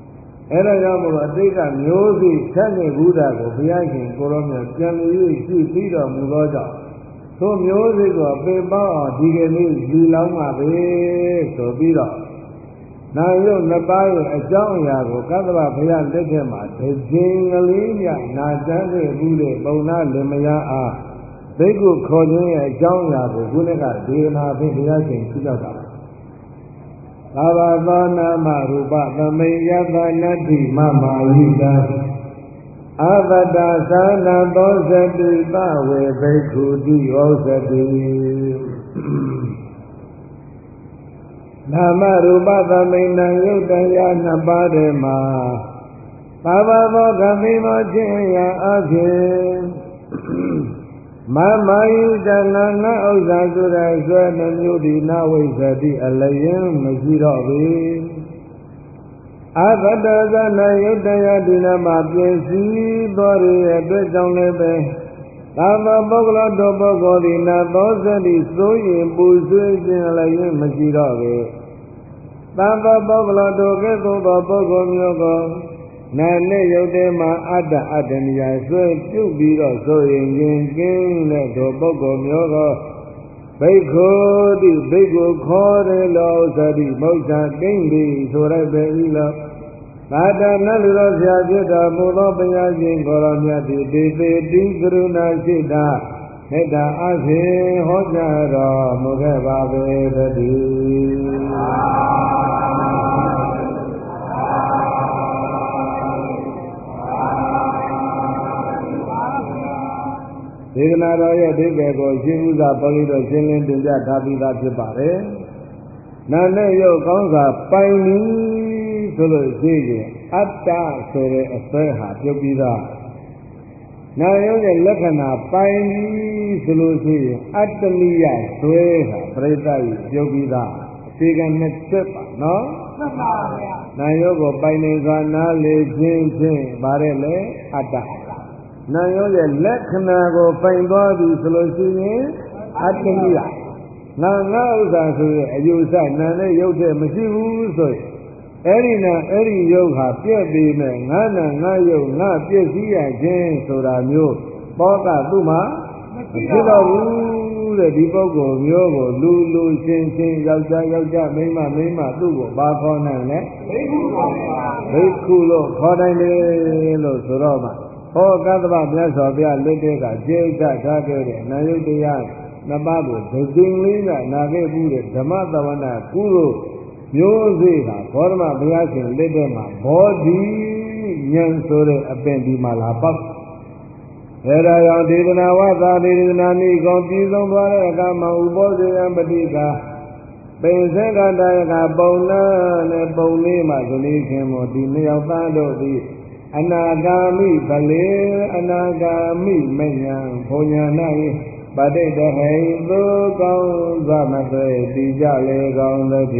အဲ့ဒါကြောင့်မို့အတိတ်ကမျိုးစိဆက်နေဘူးတာကိုဘုရားရှင်ကိုရောမြတ်ပြန်ပြီးရှိပြီးတော်မူသောကြောင့်သို့မျိုးစိကိုပင်ပေါအောင်ဒီကနေ့ဒီလောင်းပါပဲဆိုပြီးတော့နာယုတ်နှစ်ပါးရဲ့အကြောင်းအရာကိုကတ္တဗဘုရားလက်ထက်မှာဒဇင်ကလေးမြနာတန်းခဲ့ဘူးတဲ့ပုံနာလင်မယားအားဘိက္ခုခေါ်ခြင်းရဲ့အကြောင်းအရာကိုခုနကဒေသနာဖြင့်ဘုရားရှင်ပြတော့တာသာဝသောနာမရူပသမိယသနတ္တိမမာယိတံအဘတ္တသာနာသောသတိသဝေဘိက္ခုတိဩဇတိနာမရူပသမိဏယုတ်တရားနှစ်ပါးတည်းမှာသာဝသောဂမိသောခြင်းရာအဖြစ်မမာယိတငါငါဥစ္စာဆိုတဲ့ဆွဲနှမျိုးဒီနဝိသတိအလျင်မရှိတော့ဘူးအဘတ္တဇနယုတ်တရားဒီနမှာပြည့်စည်သောရဲ့အတွက်ကြောင့်လည်းပဲသာမပုဂ္ဂလတော်ပုဂ္ဂိုလ်ဒီနာသောစတိစိုးရင်ပူဆွေးခြင်းအလျင်မရှိတော့ဘူးသာမပုဂ္ဂလတော်ကဲ့သို့သောပုဂ္ဂိုလ်မျိုးကိုနာနဲ့ရုပ်ထဲမှာအတ္တအတ္တနိယဆွဲပြုတ်ပြီးတော့ဆိုရင်ခြင်းကင်းတဲ့သောပုဂ္ဂိုလ်မျိုးကိုဘိက္ခုတိဘိက္ခုခေါ်တယ်လို့သတိမௌဇာတိမ့်ပြီးဆိုရပေ၏လို့သာတနာလူတော်ဆရာဖြစ်တော်မူသောဘုရားရှင်ကိုယ်တော်မြတ်သည်ဒေသေတိကရုဏာရှိတာမေတ္တာအဖြင့်ဟောကြားတော်မူခဲ့ပါပေသတည်းဒေသနာတော်ရဲ့အဓိပ္ပာယ်ကိုရှင်းဥစွာပါဠိတော်ရှင်းလင်းတင်ပြထားပြီးသားဖြစ်ပါတယ်။နာနဲ့ရုပ်ကောင်းစွာပိုင်ပြီဆိုလို့ရှိရင်အတ္တဆိုတဲ့အစွဲဟာပြုတ်ပြီးသား။နာရုပ်ရဲ့လက္ခဏာပိုင်ပြီဆိုလို့ရှိရင်အတ္တနိယဆွဲဟာပရိသတ်ကြီးပြုတ်ပြီးသား။အခြေခံနဲ့သက်ပါနော်။မှန်ပါဗျာ။နာရုပ်ကိုပိုင်နေစွာနားလေခြင်းဖြင့်ဗါတဲ့လေအတ္တနာယောရဲ့လက္ခဏာကိုပိုင်သွားပြီဆိုလို့ရှိရင်အတ္တနိယငါငါဥစ္စာဆိုရဲ့အယူဆနာနဲ့ရုပ်တဲ့မရှိဘူးဆိုရင်အဲ့ဒီနာအဲ့ဒီရုပ်ဟာပြည့်ပြီးမဲ့ငါနာငါရုပ်ငါပြည့်စည်ရခြင်းဆိုတာမျိုးပောကသူ့မှာမရှိတော့ဘူးတဲ့ဒီပုဂ္ဂိုလ်မျိုးကိုလူလူရှင်းရှင်းယောက်ျားယောက်ျားမိန်းမမိန်းမသူ့ကိုဘာခေါ်နိုင်လဲဘိက္ခုပါဗျာဘိက္ခုလို့ခေါ်နိုင်တယ်လို့ဆိုတော့မှဟောကတ္တဗမြတ်စွာဘုရားလက်ထက်ကကျေချထားခဲ့တဲ့နာယုတ်တရားနှစ်ပါးကိုဒဇင်လေးကနာခဲ့ဘူးတဲ့ဓမ္မသဝနာကုလို့မျိုးစေ့ကဘောဓမဘုရားရှင်လက်ထက်မှာဘောဓိဉာဏ်ဆိုတဲ့အပင်ဒီမှာလာပေါက်အဲဒါကြောင့်ဒေသနာဝသာဒေသနာနိကောပြည်ဆုံးသွားတဲ့အခါမှာဥပောဇေယံပတိကပိစကတယကပုံနာနဲ့ပုံလေးမှာဇနီးခင်မို့ဒီနှစ်ယောက်သားတို့သည်အနာဂါမိပလေအနာဂါမိမဉ္ဇဉ်ဘုံညာ၌ပဋိတဟိသုကောင်းသမသွေတိကြလေကောင်းသတ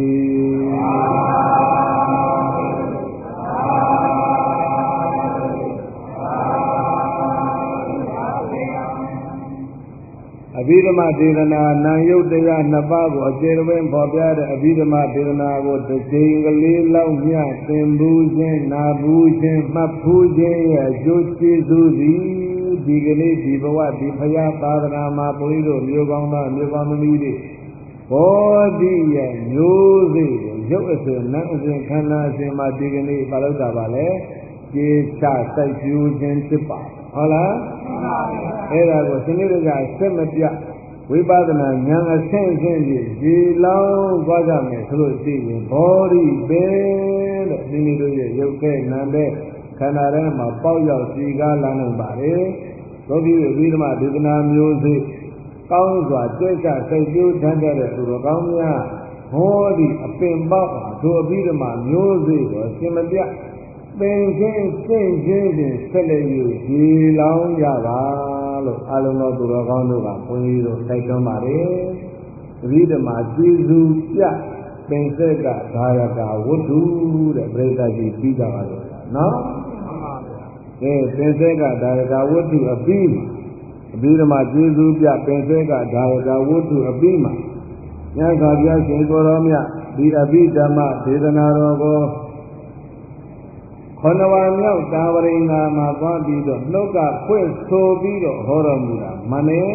ည်းအဘိဓမ္မာဒေသနာနာယုတ်တရားနှစ်ပါးကိုအကျေတွင်ဖော်ပြတဲ့အဘိဓမ္မာဒေသနာကိုတစ်ချိန်ကလေးလောက်မျှသင်ဘူးခြင်းနာဘူးခြင်းမှတ်ဘူးခြင်းရဲ့အကျိုးကျေးဇူးသည်ဒီကနေ့ဒီဘဝဒီဖရာသာသနာမှာဘုန်းကြီးတို့မျိုးကောင်းသားမျိုးကောင်းသမီးတွေဘောဓိရဲ့မျိုးစေ့ကိုရုပ်အစဉ်နံအစဉ်ခန္ဓာအစဉ်မှာဒီကနေ့ပါလို့တာပါလေကျေချစိုက်ကျူးခြင်းဖြစ်ပါဟုတ်လားအဲ့ဒါကိုစနစ်တကျဆက်မပြဝိပဿနာဉာဏ်အဆင့်အဆင့်ကြီးဒီလောင်းသွားကြမယ်ဆိုလို့ရှိရင်ဘောဓိပဲတဲ့ဒီနေ့တို့ရဲ့ရုပ်ကဲနာမ်တဲ့ခန္ဓာထဲမှာပေါက်ရောက်စီကားလာနိုင်ပါလေသောတိဝိဓမ္မဒေသနာမျိုးစေ့ကောင်းစွာကြွကြစိတ်ကျိုးတတ်တဲ့သူတော်ကောင်းများဘောဓိအပင်ပေါက်အောင်တို့အဘိဓမ္မာမျိုးစေ့ကိုရှင်မပြပင်ချင်းစင့်ချင်းချင်းဆက်လက်ယူဒီလောင်းကြပါလို့အလုံးစုံသူတော်ကောင်းတို့ကဘုန်းကြီးတို့တိုက်တွန်းပါတယ်။သတိဓမ္မကျေးဇူးပြပင်ဆက်ကဒါရကဝတ္ထုတဲ့ပြိဿကြီးပြီးကြပါလို့နော်။အဲပင်ဆက်ကဒါရကဝတ္ထုအပြီးမှာအဘိဓမ္မာကျေးဇူးပြပင်ဆက်ကဒါရကဝတ္ထုအပြီးမှာညခါပြရှင်ကိုယ်တော်မြတ်ဒီအဘိဓမ္မာဒေသနာတော်ကို Honawanya Tavaringa Mabadido, Noga Quest Sobido, Horamura, Mane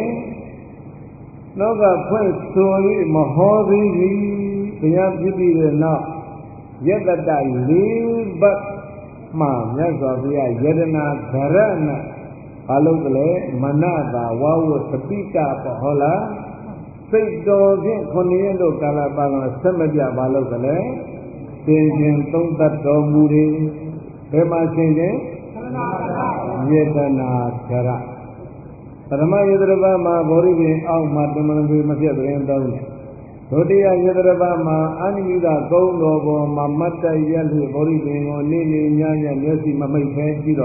Noga Quest Sori, Mahori, the Yapi now. Yet that I live but Ma, Yazavia, Yedana, Karana, Alugale, Manada, Wawa, Sapita, Pahola, Fake Dogs, Coniendo, Calabana, Samadia, Balogale, Singing, Tonta, Domuri. Ema singing Yedana Kara. Parama Yedrava Ma Boribi, Al Matamandu Masia Down. Todia Yedrava Ma Anida Gondo, Mamata Yelhi, Boribi, Nini, Yanya, Yesi, Mamai Peshiro.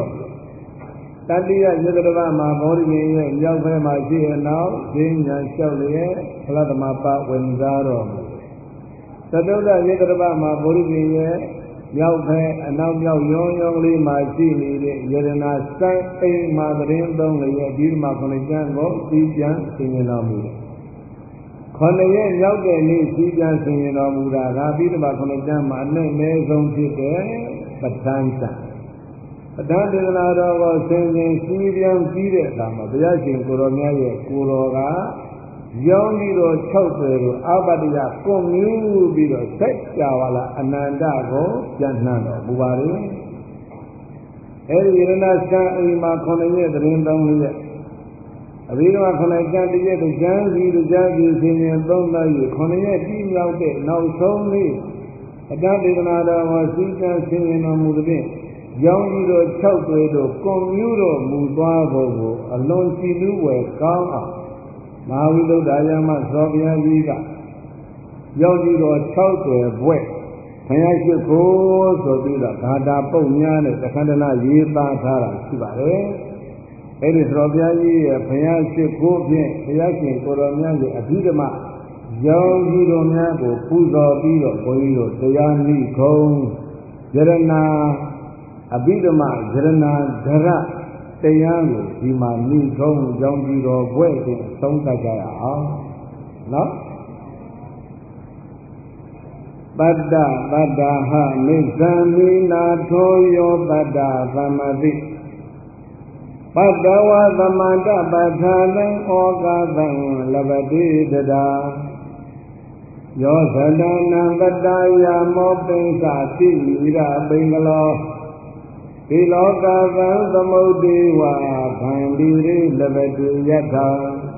Tadia Yedrava Ma Boribi, Yalva Masia now, Jing and Shawley, Platamapa, Wenzaro. Tadoda Yedrava Ma Boribi. Yao Pay and now Yao Yon Yongli, my Chili, Yerena, Sky, A. Madarin, Dongli, Dilma Conajango, Sijan, singing on me. Conayan Yao Gani, Sijan, singing on Muda, Rabida Conajama, Nezon Tite, Patanta. Patanta was singing Syrian Peter, the Yashin Kuronia, Kuroga. Young Biro Chopper, Abadia, Komu Biro, Tekawala, Anandago, Janano, Buari. Every Renasca in Maconia, the Rindon. A reader of Conajan, the Janzi, the Janzi, singing, don't know you. Conia, team out there, now so me. A Dandiganada was singing on Mudabin. Young Biro Chopper, Comuro, Mubavo, alone she knew where come up. Mavido Dayama Sovia Viga Yogi or Chowder Wet Payasha Kos or Vida Kada Ponyan, the Kandana Yiba Tara Sibare. It is Robiayi, Payasha Kopian, Payashin Koronian, Abidama, Yogi Romiago, Puzo Bido, Boyo, Tayani, Kong, Jerana, Abidama, Jerana, Dara. Tayango, Hima, Ni, Gong, Yongi, or Wet, Songa Jaya. No? Bada, Bada, Ha, Mizami, Natoyo, Bada, Vamadi. Bada was the Manda, Badalan, Oga, Van, Lavadi, Dada. Yosadana, Bada, Yamo, Sati, Mira, Bangalore. Piloka the Modiwa, Pandiri, Levetu Yata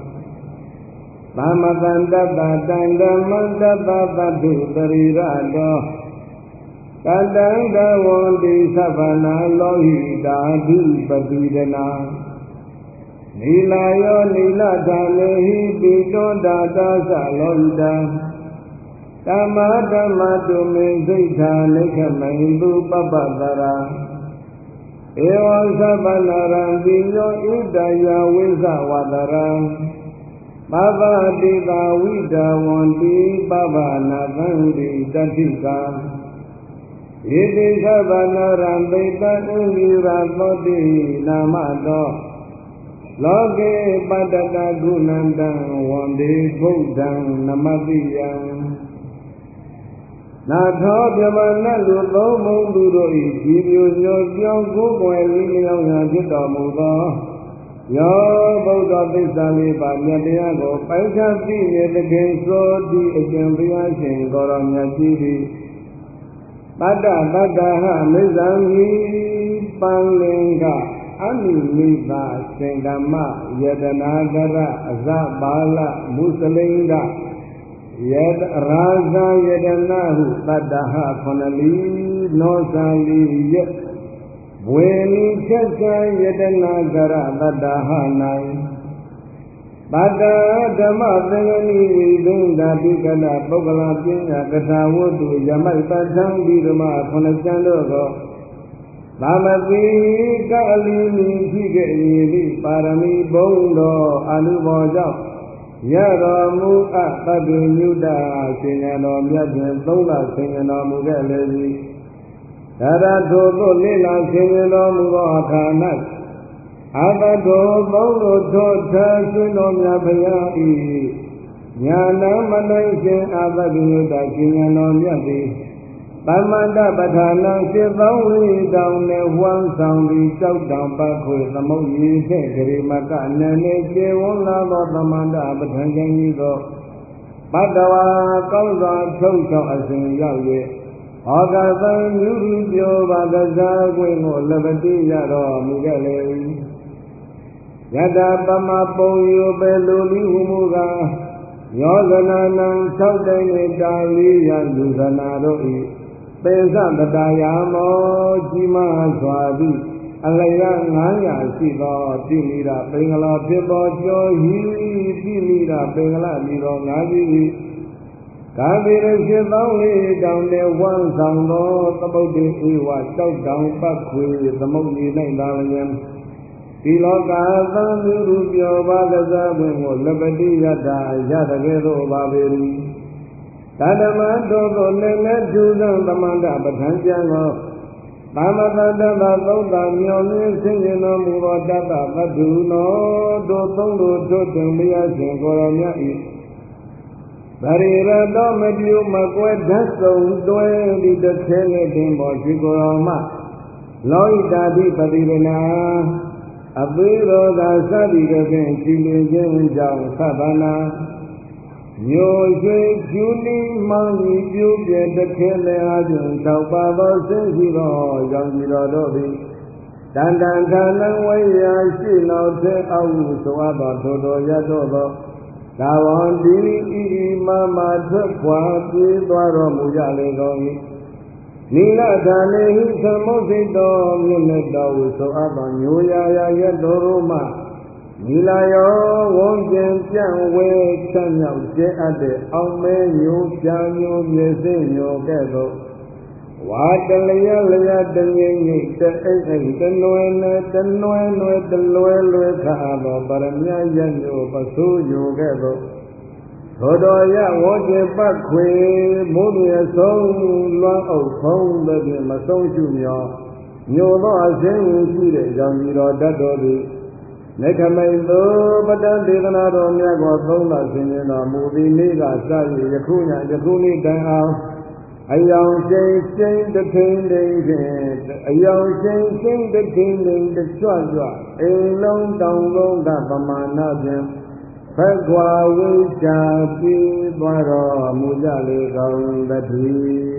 Mamadanda, Badanda, Mandaba, Badu, Perirado Kadanda, Wondi, Savana, Lohida, Dipabidana Nilayo, Nila, Dalehi, Bito, Dada, Salonda Tamada, Matume, Zita, Nikamandu, Babadara Ewa Sabanaram, Dino, Udaya, Wiza, Wadaram Baba, Diva, Wida, Wandi, Baba, Navandi, Datika Idi Sabanaram, Beta, Indira, Bodi, Namado Loge, Badada, Gunanda, Wandi, Buddha, Namadiya Natho Yamana Ludo Mundudo, Gidio, Young Google, Gita Mudo, Yo Boda Bisali, Banyadiago, Paisa Pini, the Genso, the Agambia, Goramia Gidi, Bada Bada, Mizami, Panlinga, Ami Miza, Sengama, Yadanagara, Azabala, Musalinga. Yed Raza Yedanahu Badaha Konali Nosali Yed Weni Chesa Yedanagara Badaha Nai Bada Dama Dangani Vidunda Bigala Bogala Pina Katawudu Yamal Badang Bidama Konachandogo Mamati Kalini Tige Parami Bondo Aluboja Yaramu Abadu Muda, Singano Miajan, Dola, Singano Mugali, Tarato Lila, Singano Muakanat, Abado Bono Tota, Singano Miapi, Yana Malaysia, Abadu Muda, Singano Miapi, Pamanda Patana Sivawi down the one sound we shout down back with the Mogi Maka Nene Wona Pamanda Patangan go. Padawa Kauza Chocha as in Yahweh. Agavan Yuribio Bagaza Wing or Levati Yaro Mugale. Yada Pama Poyo Beluli Humuga. Yozana Southern Italy and Luzanaro. Pesa Dayamo, Jima Swadi, Alaya Naya Siva, Timira, Bengala, Pibo, Johi, Timira, Bengala, Miro, Navi. Kavira Shivali down there one sound about the Ewa, shout down back with the Mogi Nandalian. Piloka, Rubio, Bagaza, Wingo, Liberty Yada, Yadagero, Baberi. Tadama Dogo Nene Judan Tamanda Batanjango Tamatanda Bagoda Myoni Singing on Muradata Baduno Dotongo Totemia Singorania Barira Domedu Magwe Dasso Doe the Tele Dimbo Sigorama Loida Di Padirina Abiro da Sadi Gagan Chilin Jang Sabana Yo Juni Mangi Jubian the Kele Ajun Taupava Singiro, Yangiro Dobi. Dandan Tanan Way I see now say Awu Soaba Todo Yadobo. Tawan Diri Mama Tukwa Dwaro Mujale Gogi. Nila Dane Samosito Munedo Soaba Nuya Yadoroma. Milayo won't jam way can you get at the Ome you can you missing your ghetto. What the layer layer the yin the egg the noen the noen with the loyal with Kabo, but a mere yan you pursue you ghetto. Todoya won't get back way, moving a song long of home that you must so junior. You know I say you see the young hero that do. Nekamelo, but then they don't have on your God, in a movie, Nega, Sally, Yakuna, Yakuni, down. A young Jay sing the king, a young Jay sing the king, the Chua, a long down road that Pamana, Pegua, we shall be Baro, Mujali, the tree.